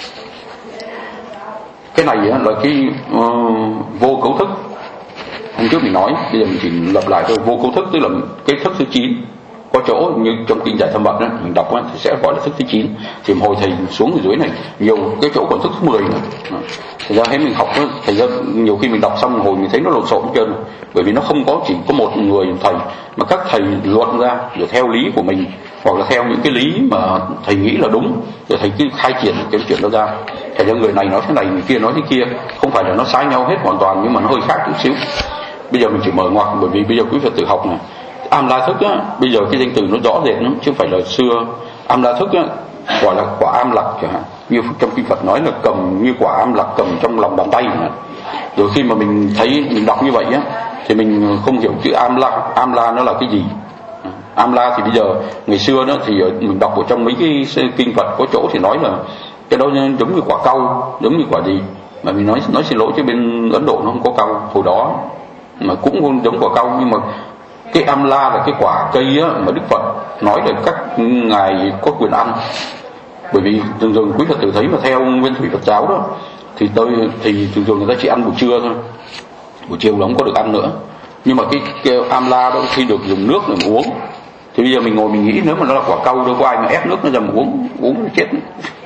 Speaker 1: Cái này là cái uh, vô cấu thức. Hôm trước mình nói, bây giờ mình chỉ lặp lại thôi. Vô cấu thức tức là cái thức thứ chín. Có chỗ như trong kinh Giải Tham Vận đó, mình đọc đó, thì sẽ gọi là thức thứ chín. Thì hồi thầy xuống ở dưới này nhiều cái chỗ còn thức thứ mười nữa. Thành ra thấy mình học đó, thành ra nhiều khi mình đọc xong hồi mình thấy nó lộn xộn hết trơn. Bởi vì nó không có chỉ có một người thầy, mà các thầy luận ra rồi theo lý của mình, hoặc là theo những cái lý mà thầy nghĩ là đúng, rồi thầy cứ khai triển cái chuyện đó ra. Thành ra người này nói thế này, người kia nói thế kia, không phải là nó sai nhau hết hoàn toàn, nhưng mà nó hơi khác chút xíu. Bây giờ mình chỉ mở ngoặc, bởi vì bây giờ quý Phật tử học này, am la thức á, bây giờ cái danh từ nó rõ rệt lắm, chứ không phải là xưa. Am la thức á, gọi là quả am lạc chẳng hạn, như trong kinh Phật nói là cầm như quả am lạc cầm trong lòng bàn tay chẳng hạn. Rồi khi mà mình thấy mình đọc như vậy á, thì mình không hiểu chữ am la, am la nó là cái gì. Am la thì bây giờ ngày xưa đó thì mình đọc ở trong mấy cái kinh Phật có chỗ thì nói là cái đó giống như quả cau, giống như quả gì mà mình nói nói xin lỗi chứ bên Ấn Độ nó không có cau hồi đó, mà cũng không giống quả cau. Nhưng mà cái am la là cái quả cây á, mà Đức Phật nói là các ngài có quyền ăn. Bởi vì thường thường quý Phật tử thấy mà theo Nguyên Thủy Phật giáo đó thì tôi thì thường thường người ta chỉ ăn buổi trưa thôi, buổi chiều là không có được ăn nữa. Nhưng mà cái, cái am la đó khi được dùng nước để mà uống, thì bây giờ mình ngồi mình nghĩ nếu mà nó là quả cau đâu có ai mà ép nước nó ra mà uống, uống nó chết.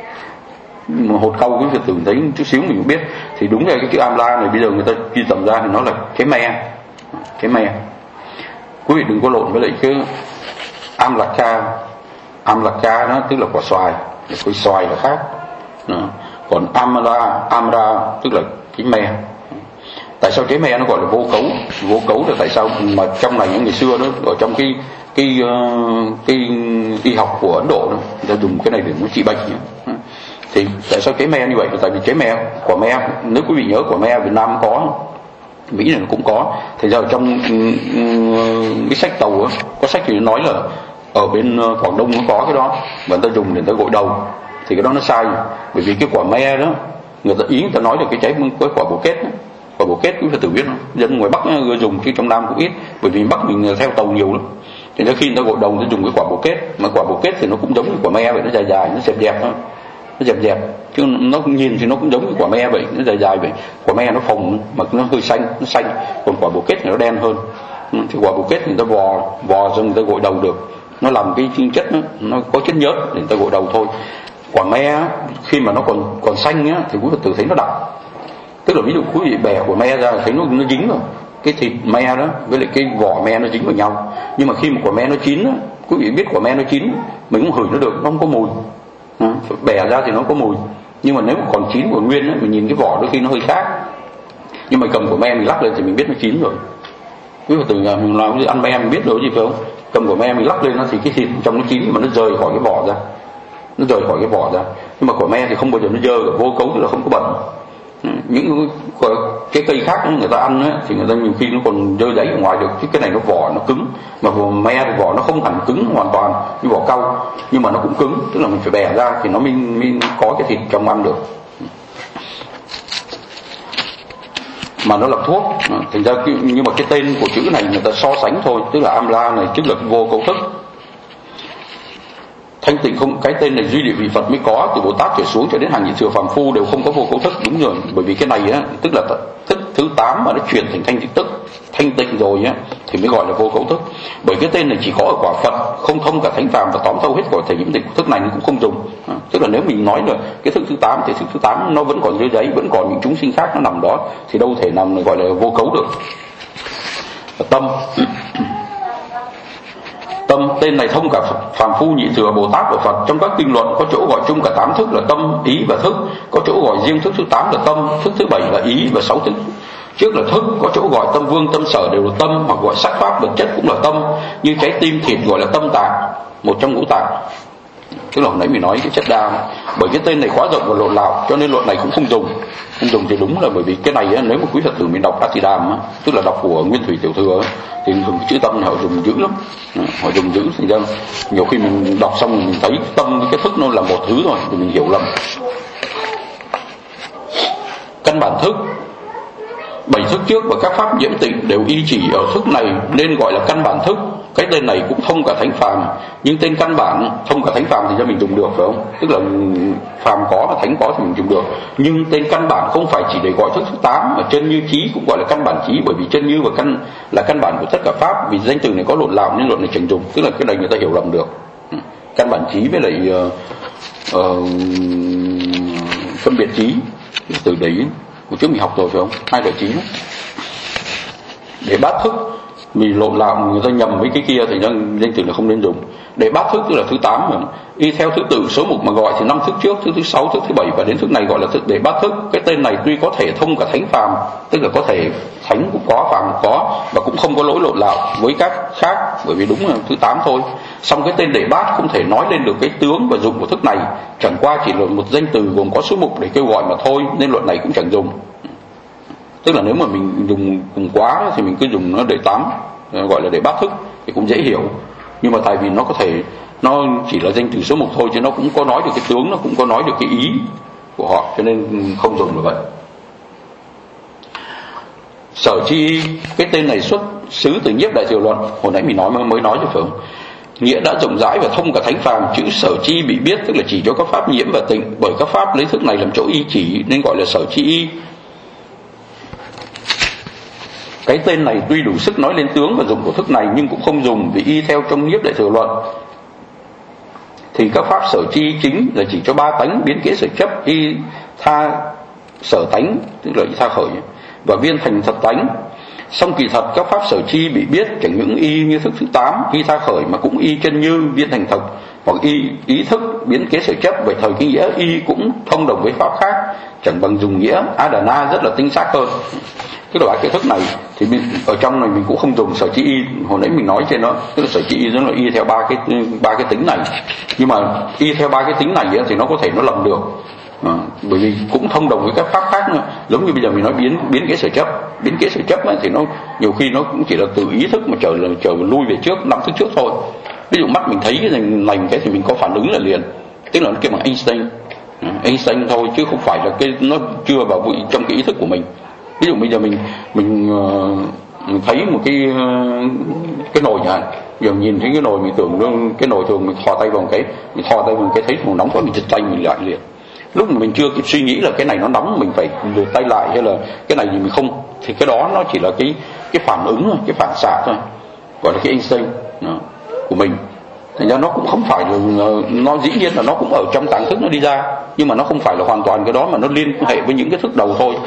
Speaker 1: Mà hột cau quý Phật tử thấy chút xíu mình cũng biết. Thì đúng là cái chữ am la này bây giờ người ta ghi tầm ra thì nó là cái me, cái me. Quý vị đừng có lộn với lại cái am lạc ca. Am lạc ca nó tức là quả xoài, cái xoài là khác. Đó. Còn amra, amra tức là cái me. Tại sao cái me nó gọi là vô cấu? Vô cấu là tại sao mà trong này những ngày xưa đó, ở trong cái cái cái y học của Ấn Độ đó, người ta dùng cái này để nó trị bệnh. Thì tại sao cái me như vậy? Tại vì cái me, quả me, nếu quý vị nhớ quả me Việt Nam có, Mỹ này cũng có. Thì giờ trong cái sách tàu đó, có sách thì nó nói là ở bên Quảng Đông nó có cái đó và người ta dùng để người ta gội đầu. Thì cái đó nó sai, bởi vì cái quả me đó người ta ý người ta nói là cái trái cái quả bồ kết đó. Quả bồ kết quý Phật tử biết không? Dân ngoài Bắc dùng chứ trong Nam cũng ít, bởi vì Bắc mình theo tàu nhiều lắm. Thì khi người ta gội đầu người ta dùng cái quả bồ kết, mà quả bồ kết thì nó cũng giống như quả me vậy, nó dài dài, nó dẹp dẹp thôi, nó dẹp dẹp, chứ nó nhìn thì nó cũng giống như quả me vậy, nó dài dài vậy. Quả me nó phồng mà nó hơi xanh, nó xanh, còn quả bồ kết thì nó đen hơn. Thì quả bồ kết thì người ta vò vò rồi người ta gội đầu được, nó làm cái chất nó, nó có chất nhớt để người ta gội đầu thôi. Quả me khi mà nó còn còn xanh á, thì quý Phật tử thấy nó đặc. Tức là ví dụ quý vị bẻ quả me ra thấy nó nó dính rồi, cái thịt me đó với lại cái vỏ me nó dính vào nhau. Nhưng mà khi mà quả me nó chín á, quý vị biết quả me nó chín mình cũng hửi nó được, nó không có mùi. Đó, bẻ ra thì nó có mùi. Nhưng mà nếu mà còn chín còn nguyên á, mình nhìn cái vỏ đôi khi nó hơi khác. Nhưng mà cầm quả me mình lắc lên thì mình biết nó chín rồi. Quý Phật tử mình làm ăn me mình biết rồi gì phải không? Cầm quả me mình lắc lên nó thì cái thịt trong nó chín mà nó rời khỏi cái vỏ ra, nó rời khỏi cái vỏ ra. Nhưng mà quả me thì không bao giờ nó dơ, vô cấu thì nó không có bẩn. Những cái cây khác người ta ăn ấy, thì người ta nhiều khi nó còn dơ giấy ở ngoài được, chứ cái này nó vỏ nó cứng. Mà me thì vỏ nó không hẳn cứng hoàn toàn như vỏ cau, nhưng mà nó cũng cứng, tức là mình phải bẻ ra thì nó mới, mới có cái thịt trong ăn được. mà nó là thuốc. Thành ra cái, nhưng mà cái tên của chữ này người ta so sánh thôi, tức là Amla này tức là vô cấu thức. Thanh tịnh không, cái tên này duy địa vị Phật mới có, từ Bồ Tát trở xuống cho đến hàng nhị thừa phàm phu đều không có vô cấu thức. Đúng rồi, bởi vì cái này á, tức là thức thứ tám mà nó chuyển thành thanh tịnh tức, thanh tịnh rồi á thì mới gọi là vô cấu thức. Bởi cái tên này chỉ có ở quả Phật, không thông cả thánh phàm và tóm thâu hết quả thể nhiễm tịch, thức này cũng không dùng. À, tức là nếu mình nói là cái thức thứ tám thì thức thứ tám nó vẫn còn dưới giấy, vẫn còn những chúng sinh khác nó nằm đó, thì đâu thể nào gọi là vô cấu được. Tâm Tâm tên này thông cả phàm phu, nhị thừa, Bồ Tát và Phật. Trong các kinh luận có chỗ gọi chung cả tám thức là tâm, ý và thức, có chỗ gọi riêng thức thứ tám là tâm, thức thứ bảy là ý và sáu thức trước là thức, có chỗ gọi tâm vương, tâm sở đều là tâm, hoặc gọi sắc pháp vật chất cũng là tâm, như trái tim thịt gọi là tâm tạng, một trong ngũ tạng. Tức là hồi nãy mình nói cái chất đa, bởi cái tên này quá rộng và lộn lạo cho nên luận này cũng không dùng. Không dùng thì đúng là bởi vì cái này á, nếu mà quý Phật tử mình đọc A Thì Đàm á, tức là đọc của Nguyên Thủy Tiểu Thừa á, thì thường chữ tâm họ dùng dữ lắm, họ dùng dữ, thành ra nhiều khi mình đọc xong mình thấy tâm cái thức nó là một thứ rồi thì mình hiểu lầm. Căn bản thức, bảy thức trước và các pháp nhiễm tịnh đều y chỉ ở thức này nên gọi là căn bản thức. Cái tên này cũng thông cả thánh phàm, nhưng tên căn bản thông cả thánh phàm thì cho mình dùng được, phải không? Tức là phàm có và thánh có thì mình dùng được, nhưng tên căn bản không phải chỉ để gọi thức thứ tám, mà chân như trí cũng gọi là căn bản trí, bởi vì chân như và căn là căn bản của tất cả pháp. Vì danh từ này có lộn lạo nên luận này chẳng dùng, tức là cái này người ta hiểu lầm được. Căn bản trí với lại uh, uh, phân biệt trí, từ đấy của trước mình học rồi phải không? Hai loại trí đó. Để bát thức mình lộn lạo, người ta nhầm với cái kia thì danh từ là không nên dùng. Để bát thức tức là thứ tám, mà y theo thứ tự số mục mà gọi thì năm thức trước, thức thứ sáu, thức thứ bảy và đến thức này gọi là thức để bát thức. Cái tên này tuy có thể thông cả thánh phàm, tức là có thể thánh cũng có, phàm cũng có, và cũng không có lỗi lộn lạo với các khác, bởi vì đúng là thứ tám thôi. Song cái tên để bát không thể nói lên được cái tướng và dụng của thức này, chẳng qua chỉ là một danh từ gồm có số mục để kêu gọi mà thôi, nên luận này cũng chẳng dùng. Tức là nếu mà mình dùng cùng quá thì mình cứ dùng nó để tám, gọi là để bát thức thì cũng dễ hiểu. Nhưng mà tại vì nó có thể nó chỉ là danh từ số mục thôi, chứ nó cũng có nói được cái tướng, nó cũng có nói được cái ý của họ, cho nên không dùng được vậy. Sở chi, cái tên này xuất xứ từ Nhiếp Đại Thừa Luận, hồi nãy mình nói mới nói cho phải không? Nghĩa đã rộng rãi và thông cả thánh phàm. Chữ sở chi bị biết tức là chỉ cho các pháp nhiễm và tịnh, bởi các pháp lấy thức này làm chỗ y chỉ nên gọi là sở chi y. Cái tên này tuy đủ sức nói lên tướng và dụng của thức này, nhưng cũng không dùng, vì y theo trong Nhiếp Đại Thừa Luận thì các pháp sở chi chính là chỉ cho ba tánh biến kế sở chấp, y tha sở tánh tức là y tha khởi và viên thành thật tánh. Song kỳ thật các pháp sở chi bị biết chẳng những y như thức thứ tám y tha khởi, mà cũng y chân như viên thành thật, hoặc y ý thức biến kế sở chấp. Vậy thời cái nghĩa y cũng thông đồng với pháp khác, chẳng bằng dùng nghĩa Adana rất là tinh xác hơn. Tức là cái thức này thì mình, ở trong này mình cũng không dùng sở chi y, hồi nãy mình nói trên đó, tức là sở chi y nó là y theo ba cái ba cái tính này, nhưng mà y theo ba cái tính này thì nó có thể nó lầm được, à, bởi vì cũng thông đồng với các pháp khác nữa. Giống như bây giờ mình nói biến biến kế sở chấp, biến kế sở chấp ấy, thì nó nhiều khi nó cũng chỉ là từ ý thức mà trở trở lui về trước năm thức trước thôi. Ví dụ mắt mình thấy cái này lành cái thì mình có phản ứng là liền, tức là nó kêu bằng Einstein, à, Einstein thôi, chứ không phải là cái nó chưa vào vị trong cái ý thức của mình. Ví dụ bây giờ mình mình, uh, mình thấy một cái uh, cái nồi nhà, giờ nhìn thấy cái nồi mình tưởng cái nồi thường mình thò tay vào một cái, mình thò tay vào một cái thấy nó nóng quá mình giật tay mình lại liền. Lúc mà mình chưa kịp suy nghĩ là cái này nó nóng mình phải lùi tay lại, hay là cái này thì mình không, thì cái đó nó chỉ là cái cái phản ứng thôi, cái phản xạ thôi, gọi là cái instinct của mình. Thành ra nó cũng không phải là, nó dĩ nhiên là nó cũng ở trong tạng thức nó đi ra, nhưng mà nó không phải là hoàn toàn cái đó, mà nó liên hệ với những cái thức đầu thôi.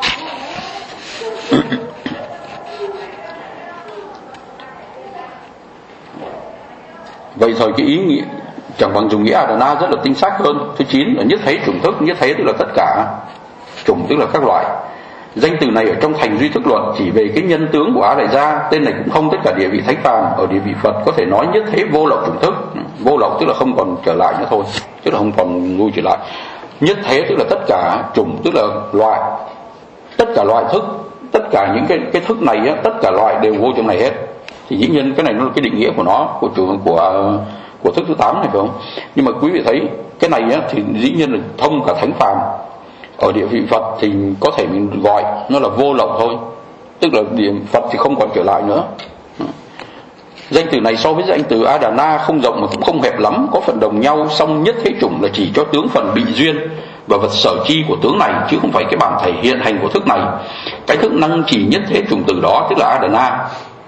Speaker 1: Vậy thời cái ý nghĩa chẳng bằng dùng nghĩa Adana rất là tinh xác hơn. Thứ chín là nhất thấy chủng thức. Nhất thấy tức là tất cả, chủng tức là các loại. Danh từ này ở trong Thành Duy Thức Luận chỉ về cái nhân tướng của Á Đại Gia. Tên này cũng không tất cả địa vị thánh phàm. Ở địa vị Phật có thể nói nhất thế vô lậu chủng thức. Vô lậu tức là không còn trở lại nữa thôi, tức là không còn lui trở lại. Nhất thế tức là tất cả, chủng tức là loại, tất cả loại thức, tất cả những cái cái thức này á, tất cả loại đều vô trong này hết. Thì dĩ nhiên cái này nó là cái định nghĩa của nó, của chủ của của thức thứ tám này phải không? Nhưng mà quý vị thấy cái này á, thì dĩ nhiên là thông cả thánh phàm. ở địa vị Phật thì có thể mình gọi nó là vô lậu thôi, tức là điểm Phật thì không còn trở lại nữa. Danh từ này so với danh từ Adana không rộng mà cũng không hẹp lắm, có phần đồng nhau, song nhất thế chủng là chỉ cho tướng phần bị duyên và vật sở chi của tướng này, chứ không phải cái bản thể hiện hành của thức này. Cái thức năng trì nhất thế chủng từ đó tức là Adana.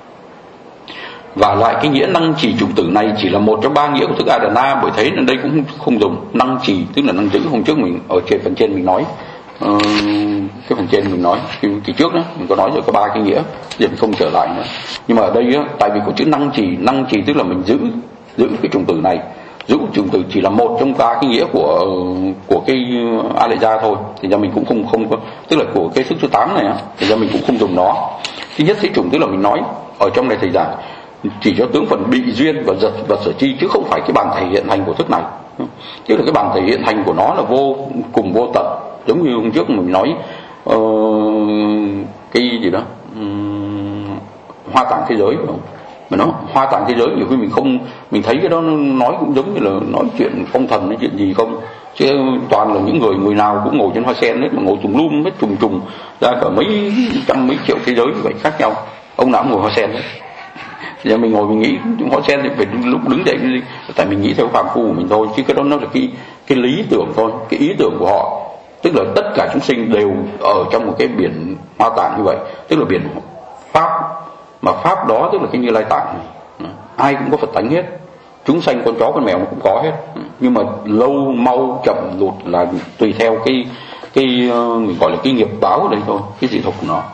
Speaker 1: Và lại cái nghĩa năng trì chủng tử này chỉ là một trong ba nghĩa của thức Adana, bởi thế nên đây cũng không dùng năng trì tức là năng giữ. Hôm trước mình ở trên phần trên mình nói uh, cái phần trên mình nói kỳ, kỳ trước đó mình có nói rồi có ba cái nghĩa, giờ mình không trở lại nữa. Nhưng mà ở đây á, tại vì có chữ năng trì, năng trì tức là mình giữ giữ cái chủng tử này, giữ chủng tử chỉ là một trong ba cái nghĩa của của cái a lệ gia thôi, thì ra mình cũng không không có, tức là của cái thức thứ tám này á, thì ra mình cũng không dùng nó. Thứ nhất thế chủng tức là mình nói ở trong này thầy giảng chỉ cho tướng phần bị duyên và vật, vật sở chi, chứ không phải cái bản thể hiện hành của thức này. Tức là cái bản thể hiện hành của nó là vô cùng vô tận, giống như hôm trước mình nói uh, cái gì đó um, hoa tạng thế giới, phải không? Mà nó hoa tạng thế giới nhiều khi mình không, mình thấy cái đó nói cũng giống như là nói chuyện phong thần nói chuyện gì không, chứ toàn là những người người nào cũng ngồi trên hoa sen hết, mà ngồi tùm lum hết, trùng trùng ra cả mấy trăm mấy triệu thế giới như vậy khác nhau, ông nào cũng ngồi hoa sen hết. Giờ mình ngồi mình nghĩ hoa sen thì phải lúc đứng dậy đi, tại mình nghĩ theo phàm phu của mình thôi, chứ cái đó nó là cái cái lý tưởng thôi, cái ý tưởng của họ. Tức là tất cả chúng sinh đều ở trong một cái biển hoa tạng như vậy, tức là biển pháp, mà pháp đó tức là cái Như Lai Tạng này. Ai cũng có Phật tánh hết, chúng sanh con chó con mèo nó cũng có hết, nhưng mà lâu mau chậm lụt là tùy theo cái cái mình gọi là cái nghiệp báo ở đây thôi, cái dị thục của nó.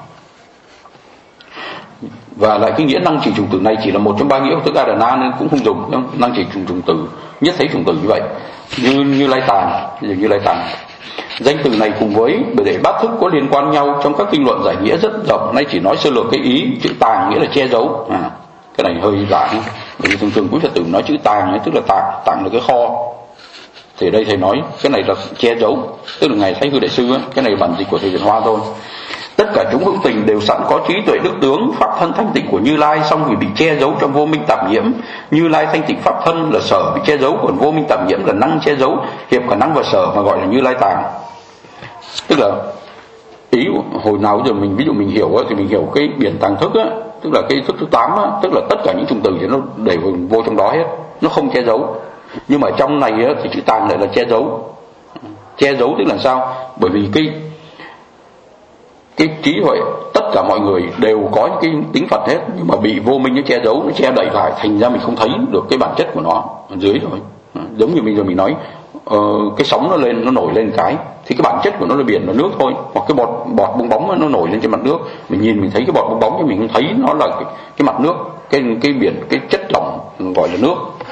Speaker 1: Và lại cái nghĩa năng chỉ chủng tử này chỉ là một trong ba nghĩa của thức Adana nên cũng không dùng năng chỉ chủng chủng tử nhất thấy chủng tử như vậy, như Như Lai Tạng, như Lai Tạng. Danh từ này cùng với bởi để bát thức có liên quan nhau trong các kinh luận giải nghĩa rất rộng, nay chỉ nói sơ lược cái ý. Chữ tàng nghĩa là che giấu, à, cái này hơi lạ, bởi vì thường thường quý Phật tử nói chữ tàng ấy, tức là tàng, tàng là cái kho, thì đây thầy nói cái này là che giấu, tức là ngài Thái Hư Đại Sư ấy, cái này là bản dịch của thầy Việt Hoa thôi. Tất cả chúng hữu tình đều sẵn có trí tuệ đức tướng pháp thân thanh tịnh của Như Lai, song vì bị che giấu trong vô minh tạp nhiễm. Như Lai thanh tịnh pháp thân là sở bị che giấu, còn vô minh tạp nhiễm là năng che giấu, hiệp khả năng và sở mà gọi là Như Lai Tàng. Tức là ý hồi nào giờ mình ví dụ mình hiểu thì mình hiểu cái biển tàng thức á, tức là cái thức thứ tám á, tức là tất cả những chủng tử thì nó đều vô trong đó hết, nó không che giấu. Nhưng mà trong này á, thì chữ tàng lại là che giấu. Che giấu tức là sao? Bởi vì cái cái trí huệ tất cả mọi người đều có cái tính Phật hết, nhưng mà bị vô minh nó che giấu, nó che đậy lại, thành ra mình không thấy được cái bản chất của nó ở dưới rồi. Giống như bây giờ mình nói uh, cái sóng nó lên, nó nổi lên cái thì cái bản chất của nó là biển, là nước thôi, hoặc cái bọt bọt bong bóng nó nổi lên trên mặt nước, mình nhìn mình thấy cái bọt bong bóng nhưng mình không thấy nó là cái, cái mặt nước, cái cái biển, cái chất lỏng gọi là nước.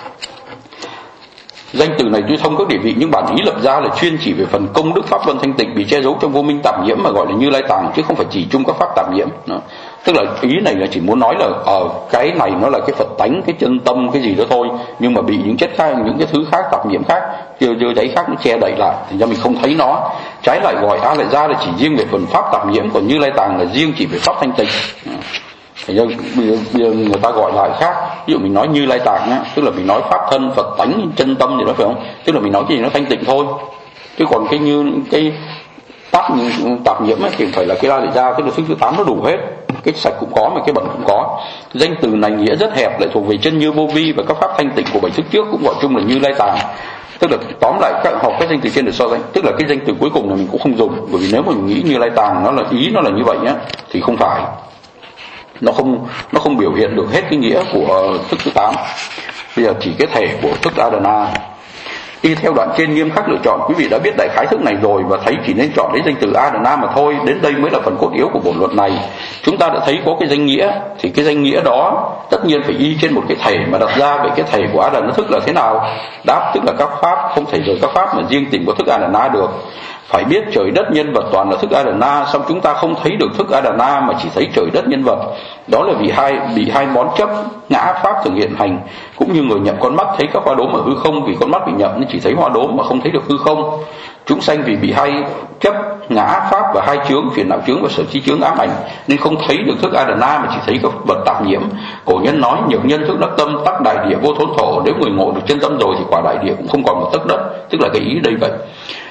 Speaker 1: Danh từ này tuy thông các địa vị nhưng bản ý lập ra là chuyên chỉ về phần công đức pháp luân thanh tịnh bị che giấu trong vô minh tạp nhiễm mà gọi là Như Lai Tàng, chứ không phải chỉ chung các pháp tạp nhiễm. Đó. Tức là ý này là chỉ muốn nói là ở uh, cái này nó là cái Phật tánh, cái chân tâm, cái gì đó thôi, nhưng mà bị những chất khác, những cái thứ khác tạp nhiễm khác, dơ dơ giấy khác nó che đậy lại, thì ra mình không thấy nó. Trái lại gọi A Lại Gia là chỉ riêng về phần pháp tạp nhiễm, còn Như Lai Tàng là riêng chỉ về pháp thanh tịnh. Bây giờ, bây giờ người ta gọi lại khác, ví dụ mình nói Như Lai Tạng á, tức là mình nói pháp thân, Phật tánh, chân tâm gì đó phải không? Tức là mình nói cái gì nó thanh tịnh thôi. Chứ còn cái như cái tạp tạp nhiễm ấy, thì phải là cái A Lại Gia, cái thức thứ tám nó đủ hết, cái sạch cũng có mà cái bẩn cũng có. Danh từ này nghĩa rất hẹp, lại thuộc về chân như vô vi và các pháp thanh tịnh của bảy thức trước cũng gọi chung là Như Lai Tạng. Tức là tóm lại các học các danh từ trên để so sánh, tức là cái danh từ cuối cùng là mình cũng không dùng, bởi vì nếu mà mình nghĩ Như Lai Tạng nó là ý nó là như vậy nhá, thì không phải. Nó không nó không biểu hiện được hết cái nghĩa của thức thứ tám. Bây giờ chỉ cái thể của thức Adana. Y theo đoạn trên nghiêm khắc lựa chọn, quý vị đã biết đại khái thức này rồi và thấy chỉ nên chọn lấy danh từ Adana mà thôi. Đến đây mới là phần cốt yếu của bổn luận này. Chúng ta đã thấy có cái danh nghĩa, thì cái danh nghĩa đó tất nhiên phải y trên một cái thể mà đặt ra về cái thể của Adana thức là thế nào. Đáp tức là các pháp, không thể rời các pháp mà riêng tìm có thức Adana được. Phải biết trời đất nhân vật toàn là thức Adana, song chúng ta không thấy được thức Adana mà chỉ thấy trời đất nhân vật. Đó là vì hai bị hai món chấp ngã pháp thường hiện hành, cũng như người nhậm con mắt thấy các hoa đốm ở hư không, vì con mắt bị nhậm nên chỉ thấy hoa đốm mà không thấy được hư không. Chúng sanh vì bị hai chấp ngã pháp và hai chướng phiền não chướng và sở chi chướng ám ảnh nên không thấy được thức Adana mà chỉ thấy các vật tạp nhiễm. Cổ nhân nói nhược nhân thức đắc tâm tắc đại địa vô thốn thổ, nếu người ngộ được chân tâm rồi thì quả đại địa cũng không còn một tấc đất, tức là cái ý đây vậy.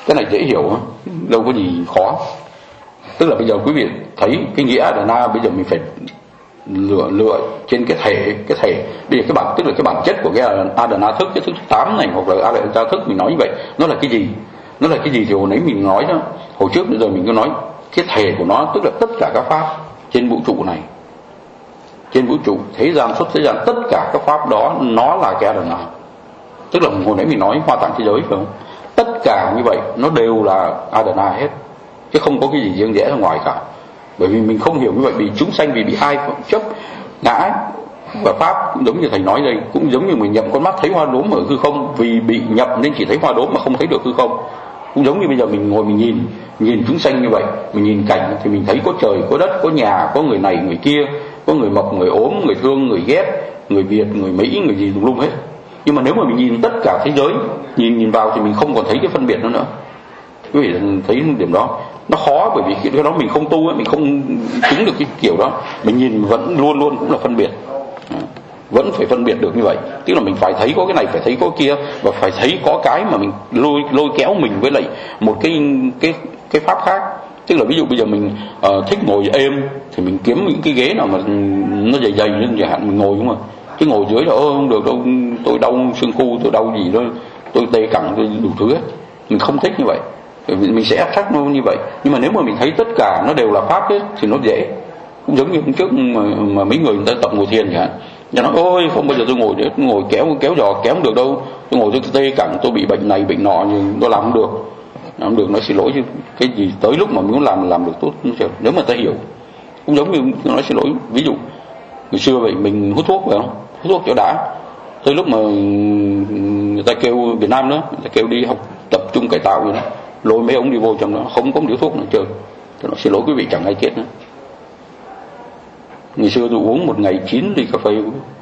Speaker 1: Cái này dễ hiểu, đâu có gì khó. Tức là bây giờ quý vị thấy cái nghĩa Adana, bây giờ mình phải lựa lựa trên cái thể cái thể bây giờ cái bản, tức là cái bản chất của cái Adana thức, cái thức tám này, hoặc là Adana thức mình nói như vậy, nó là cái gì? Nó là cái gì thì hồi nãy mình nói đó, hồi trước bây giờ mình cứ nói cái thể của nó, tức là tất cả các pháp trên vũ trụ này, trên vũ trụ thế gian xuất thế gian, tất cả các pháp đó nó là cái Adana. Tức là hồi nãy mình nói hoa tạng thế giới phải không? Tất cả như vậy nó đều là Adana hết, chứ không có cái gì riêng rẽ ra ngoài cả. Bởi vì mình không hiểu như vậy, vì chúng sanh vì bị hai chấp ngã và pháp, cũng giống như thầy nói đây, cũng giống như mình nhập con mắt thấy hoa đốm ở hư không, vì bị nhập nên chỉ thấy hoa đốm mà không thấy được hư không. Cũng giống như bây giờ mình ngồi mình nhìn nhìn chúng sanh như vậy, mình nhìn cảnh thì mình thấy có trời, có đất, có nhà, có người này người kia, có người mập, người ốm, người thương, người ghét, người Việt, người Mỹ, người gì tùm lum hết. Nhưng mà nếu mà mình nhìn tất cả thế giới, nhìn nhìn vào thì mình không còn thấy cái phân biệt nữa nữa. Quý vị thấy điểm đó nó khó, bởi vì cái đó mình không tu ấy, mình không chứng được cái kiểu đó. Mình nhìn vẫn luôn luôn cũng là phân biệt, vẫn phải phân biệt được như vậy. Tức là mình phải thấy có cái này, phải thấy có kia, và phải thấy có cái mà mình lôi lôi kéo mình với lại một cái cái cái pháp khác. Tức là ví dụ bây giờ mình uh, thích ngồi êm thì mình kiếm những cái ghế nào mà nó dày dày lên chẳng hạn, mình ngồi, đúng không? Chứ ngồi dưới là không được đâu, tôi đau xương khu, tôi đau gì đó, tôi tê cẳng, tôi đủ thứ hết. Mình không thích như vậy, mình sẽ áp sát nó như vậy. Nhưng mà nếu mà mình thấy tất cả nó đều là pháp hết thì nó dễ. Cũng giống như hôm trước mà, mà mấy người người ta tập ngồi thiền chẳng hạn, nó nói ôi không bao giờ tôi ngồi tôi ngồi kéo kéo giò kéo không được đâu, tôi ngồi tôi tê cẳng, tôi bị bệnh này bệnh nọ nhưng tôi làm không được, làm không được. Nói xin lỗi chứ cái gì tới lúc mà muốn làm làm được tốt nếu mà ta hiểu. Cũng giống như nói xin lỗi, ví dụ ngày xưa vậy mình hút thuốc phải không, hút thuốc cho đã, tới lúc mà người ta kêu Việt Nam đó, người ta kêu đi học tập trung cải tạo vậy đó, lôi mấy ông đi vô trong đó không có một điếu thuốc nữa chơi. Tôi nói xin lỗi quý vị, chẳng ai chết nữa. Ngày xưa tôi uống một ngày chín ly cà phê,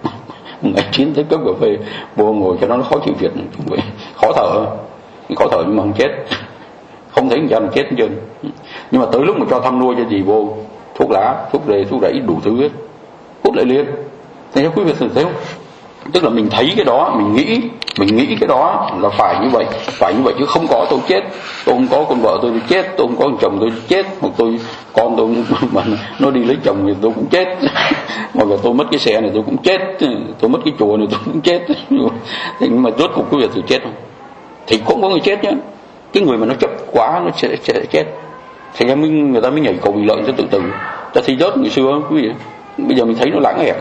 Speaker 1: một ngày chín tới cốc cà phê vô ngồi cho nó khó chịu việc, khó thở, khó thở nhưng mà không chết, không thấy người ta chết hết trơn. Nhưng mà tới lúc mà cho thăm nuôi cho gì vô, thuốc lá, thuốc rê, thuốc rẫy đủ thứ hết, hút lại liền. Thấy quý vị thấy không? Tức là mình thấy cái đó, mình nghĩ mình nghĩ cái đó là phải như vậy, phải như vậy, chứ không có tôi chết, tôi không có con vợ tôi chết, tôi không có con chồng tôi chết, hoặc tôi con tôi mà nó đi lấy chồng thì tôi cũng chết, hoặc là tôi mất cái xe này tôi cũng chết, tôi mất cái chùa này tôi cũng chết. Thế nhưng mà rốt cuộc cái việc tôi chết không? Thì cũng có người chết nhá, cái người mà nó chấp quá nó sẽ, sẽ chết. Thành ra người ta mới nhảy cầu vì lợi cho tự tử. Ta thi rớt ngày xưa quý vị, bây giờ mình thấy nó lãng hẹp.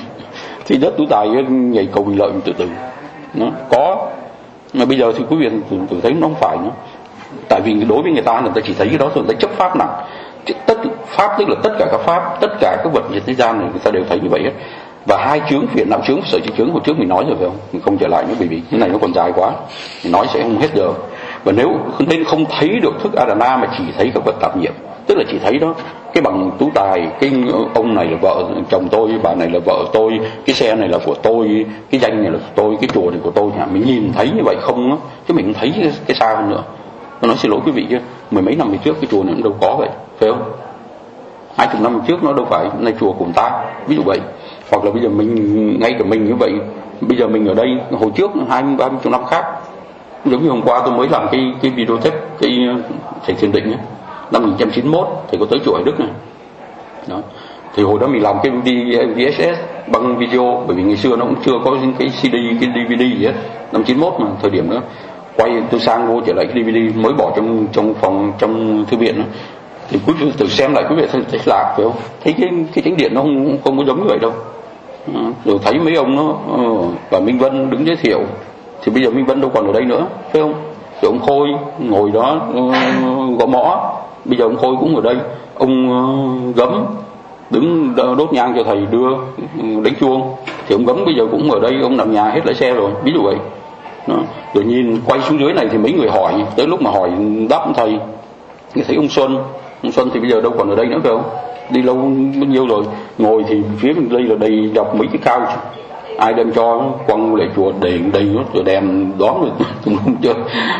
Speaker 1: Thì đất tú tài nhảy cầu vì lợi tự tử nó có, mà bây giờ thì quý vị tự, tự thấy nó không phải nữa. Tại vì đối với người ta, người ta chỉ thấy cái đó thôi, người ta chấp pháp nặng. Tất pháp tức là tất cả các pháp, tất cả các vật trên thế gian này người ta đều thấy như vậy hết. Và hai chướng, phiền não chướng, sở chướng hồi trước mình nói rồi phải không? Mình không trở lại nữa, bởi vì cái này nó còn dài quá, mình nói sẽ không hết giờ. Và nếu nên không thấy được thức Adana mà chỉ thấy các vật tạp nhiệm, tức là chỉ thấy đó, cái bằng tú tài, cái ông này là vợ chồng tôi, bà này là vợ tôi, cái xe này là của tôi, cái danh này là của tôi, cái chùa này của tôi, mình nhìn thấy như vậy không á, chứ mình không thấy cái, cái xa hơn nữa. Tôi nói xin lỗi quý vị chứ mười mấy năm về trước cái chùa này cũng đâu có vậy, phải không? Hai chục năm trước nó đâu phải này chùa của ta, ví dụ vậy. Hoặc là bây giờ mình ngay cả mình như vậy, bây giờ mình ở đây, hồi trước hai ba mươi năm khác, giống như hôm qua tôi mới làm cái cái video tape cái thầy thiền định ấy, năm một nghìn chín trăm chín mươi mốt thầy có tới chùa Hải Đức này đó. Thì hồi đó mình làm cái vê ét ét bằng video, bởi vì ngày xưa nó cũng chưa có cái xê đê, cái đê vê đê gì hết. Năm chín mươi mốt mà thời điểm đó quay tôi sang vô trở lại cái đê vê đê mới bỏ trong trong phòng trong thư viện đó. Thì quý vị tự xem lại quý vị thấy, thấy lạc phải không? Thấy cái cái chánh điện nó không không có giống như vậy đâu. Rồi thấy mấy ông nó và Minh Vân đứng giới thiệu, thì bây giờ Minh Vân đâu còn ở đây nữa, phải không? Thì ông Khôi ngồi đó uh, gõ mõ, bây giờ ông Khôi cũng ở đây. Ông uh, Gấm đứng đốt nhang cho thầy đưa đánh chuông, thì ông Gấm bây giờ cũng ở đây, ông nằm nhà hết lái xe rồi, ví dụ vậy đó. Rồi nhìn quay xuống dưới này thì mấy người hỏi, tới lúc mà hỏi đáp thầy thì thấy ông Xuân, ông Xuân thì bây giờ đâu còn ở đây nữa phải không? Đi lâu bao nhiêu rồi, ngồi thì phía bên đây là đầy dọc mấy cái cao, ai đem cho quăng lại chùa đèn đầy nó rồi đèn đón rồi cũng không chơi.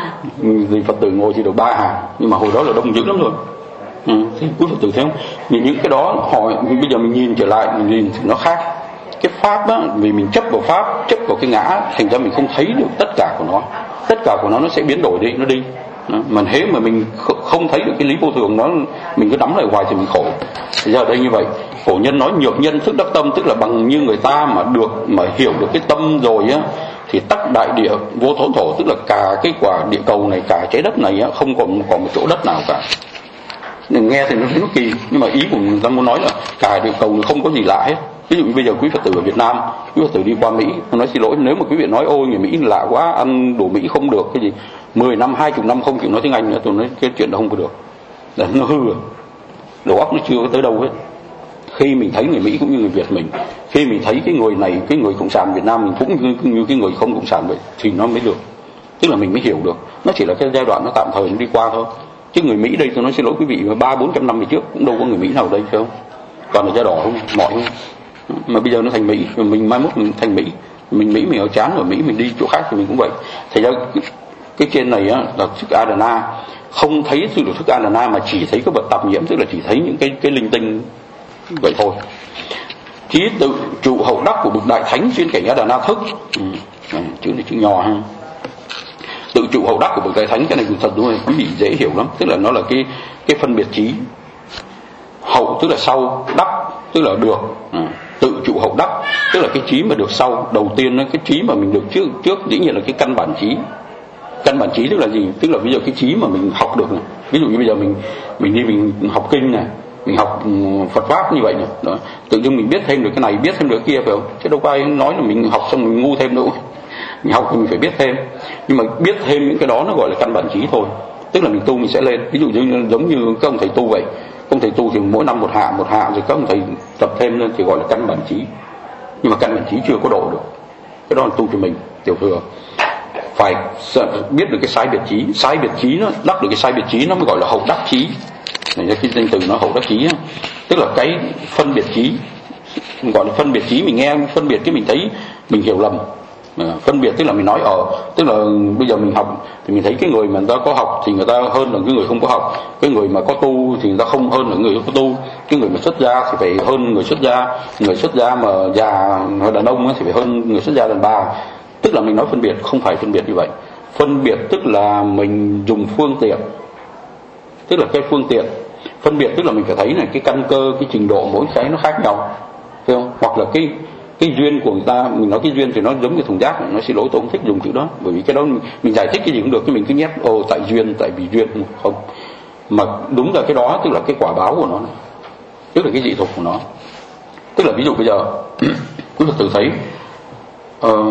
Speaker 1: Thì Phật tử ngồi chỉ được ba hàng, nhưng mà hồi đó là đông dữ lắm rồi. Ừ, thì quý Phật tử thấy không? Nhìn những cái đó hỏi, bây giờ mình nhìn trở lại mình nhìn thì nó khác. Cái pháp á, vì mình chấp vào pháp, chấp vào cái ngã, thành ra mình không thấy được tất cả của nó. Tất cả của nó nó sẽ biến đổi đi, nó đi. Đó. Mà nếu mà mình không thấy được cái lý vô thường nó, mình cứ đắm lại hoài thì mình khổ. Bây giờ đây như vậy, cổ nhân nói nhược nhân thức đắc tâm, tức là bằng như người ta mà được mà hiểu được cái tâm rồi á, thì tắc đại địa vô thốn thổ, tức là cả cái quả địa cầu này, cả trái đất này á, không còn còn một chỗ đất nào cả. Nghe thì nó thấy nó kỳ, nhưng mà ý của người ta muốn nói là cả địa cầu không có gì lạ hết. Ví dụ như bây giờ quý Phật tử ở Việt Nam, quý Phật tử đi qua Mỹ, tôi nói xin lỗi, nếu mà quý vị nói ôi người Mỹ lạ quá, ăn đồ Mỹ không được, cái gì mười năm, hai mươi năm không chịu nói tiếng Anh nữa, tôi nói cái chuyện đó không có được, là nó hư rồi, đầu óc nó chưa có tới đâu hết. Khi mình thấy người Mỹ cũng như người Việt mình, khi mình thấy cái người này, cái người cộng sản Việt Nam mình cũng như, như cái người không cộng sản vậy, thì nó mới được, tức là mình mới hiểu được. Nó chỉ là cái giai đoạn nó tạm thời nó đi qua thôi. Chứ người Mỹ đây tôi nói xin lỗi quý vị, ba bốn trăm năm về trước cũng đâu có người Mỹ nào đây phải không? Toàn là da đỏ không, mọi không. Mà bây giờ nó thành Mỹ, mình mai mốt mình thành Mỹ, mình Mỹ mình ở chán ở Mỹ mình đi chỗ khác thì mình cũng vậy. Thành ra cái, cái trên này á, là thức Adana, không thấy sự thức Adana mà chỉ thấy cái vật tạp nhiễm, tức là chỉ thấy những cái cái linh tinh vậy thôi. Trí tự trụ hậu đắc của bậc đại thánh xuyên cảnh Adana thức, ừ, chữ này chữ nhỏ ha. Tự trụ hậu đắc của bậc đại thánh, cái này thật đúng rồi, quý vị dễ hiểu lắm, tức là nó là cái cái phân biệt trí. Hậu tức là sau, đắc tức là được, à, tự trụ hậu đắc tức là cái trí mà được sau. Đầu tiên cái trí mà mình được trước trước dĩ nhiên là cái căn bản trí. Căn bản trí tức là gì? Tức là bây giờ cái trí mà mình học được này. Ví dụ như bây giờ mình mình đi mình học kinh này, mình học Phật pháp như vậy này, đó, tự nhiên mình biết thêm được cái này, biết thêm được cái kia phải không? Chứ đâu có ai nói là mình học xong mình ngu thêm đâu. Mình học thì mình phải biết thêm, nhưng mà biết thêm những cái đó nó gọi là căn bản trí thôi. Tức là mình tu mình sẽ lên. Ví dụ như giống như các ông thầy tu vậy, ông thầy tu thì mỗi năm một hạ một hạ rồi các ông thầy tập thêm lên thì gọi là căn bản trí. Nhưng mà căn bản trí chưa có độ được, cái đó là tu cho mình tiểu thừa. Phải biết được cái sai biệt trí, sai biệt trí nó đắc được cái sai biệt trí nó mới gọi là hậu đắc trí. Này cái danh từ nó hậu đắc trí á, tức là cái phân biệt trí, gọi là phân biệt trí. Mình nghe phân biệt cái mình thấy mình hiểu lầm. À, phân biệt tức là mình nói ở tức là bây giờ mình học thì mình thấy cái người mà người ta có học thì người ta hơn là cái người không có học, cái người mà có tu thì người ta không hơn là người không có tu, cái người mà xuất gia thì phải hơn người xuất gia, người xuất gia mà già đàn ông thì phải hơn người xuất gia đàn bà. Tức là mình nói phân biệt, không phải phân biệt như vậy. Phân biệt tức là mình dùng phương tiện, tức là cái phương tiện. Phân biệt tức là mình phải thấy này cái căn cơ, cái trình độ mỗi cái nó khác nhau, phải không? Hoặc là cái cái duyên của người ta, mình nói cái duyên thì nó giống như thùng rác, nó xin lỗi tôi không thích dùng chữ đó, bởi vì cái đó mình, mình giải thích cái gì cũng được, cái mình cứ nhét ồ tại duyên, tại vì duyên không, mà đúng là cái đó tức là cái quả báo của nó này, tức là cái dị tục của nó. Tức là ví dụ bây giờ quý Phật tử thấy uh,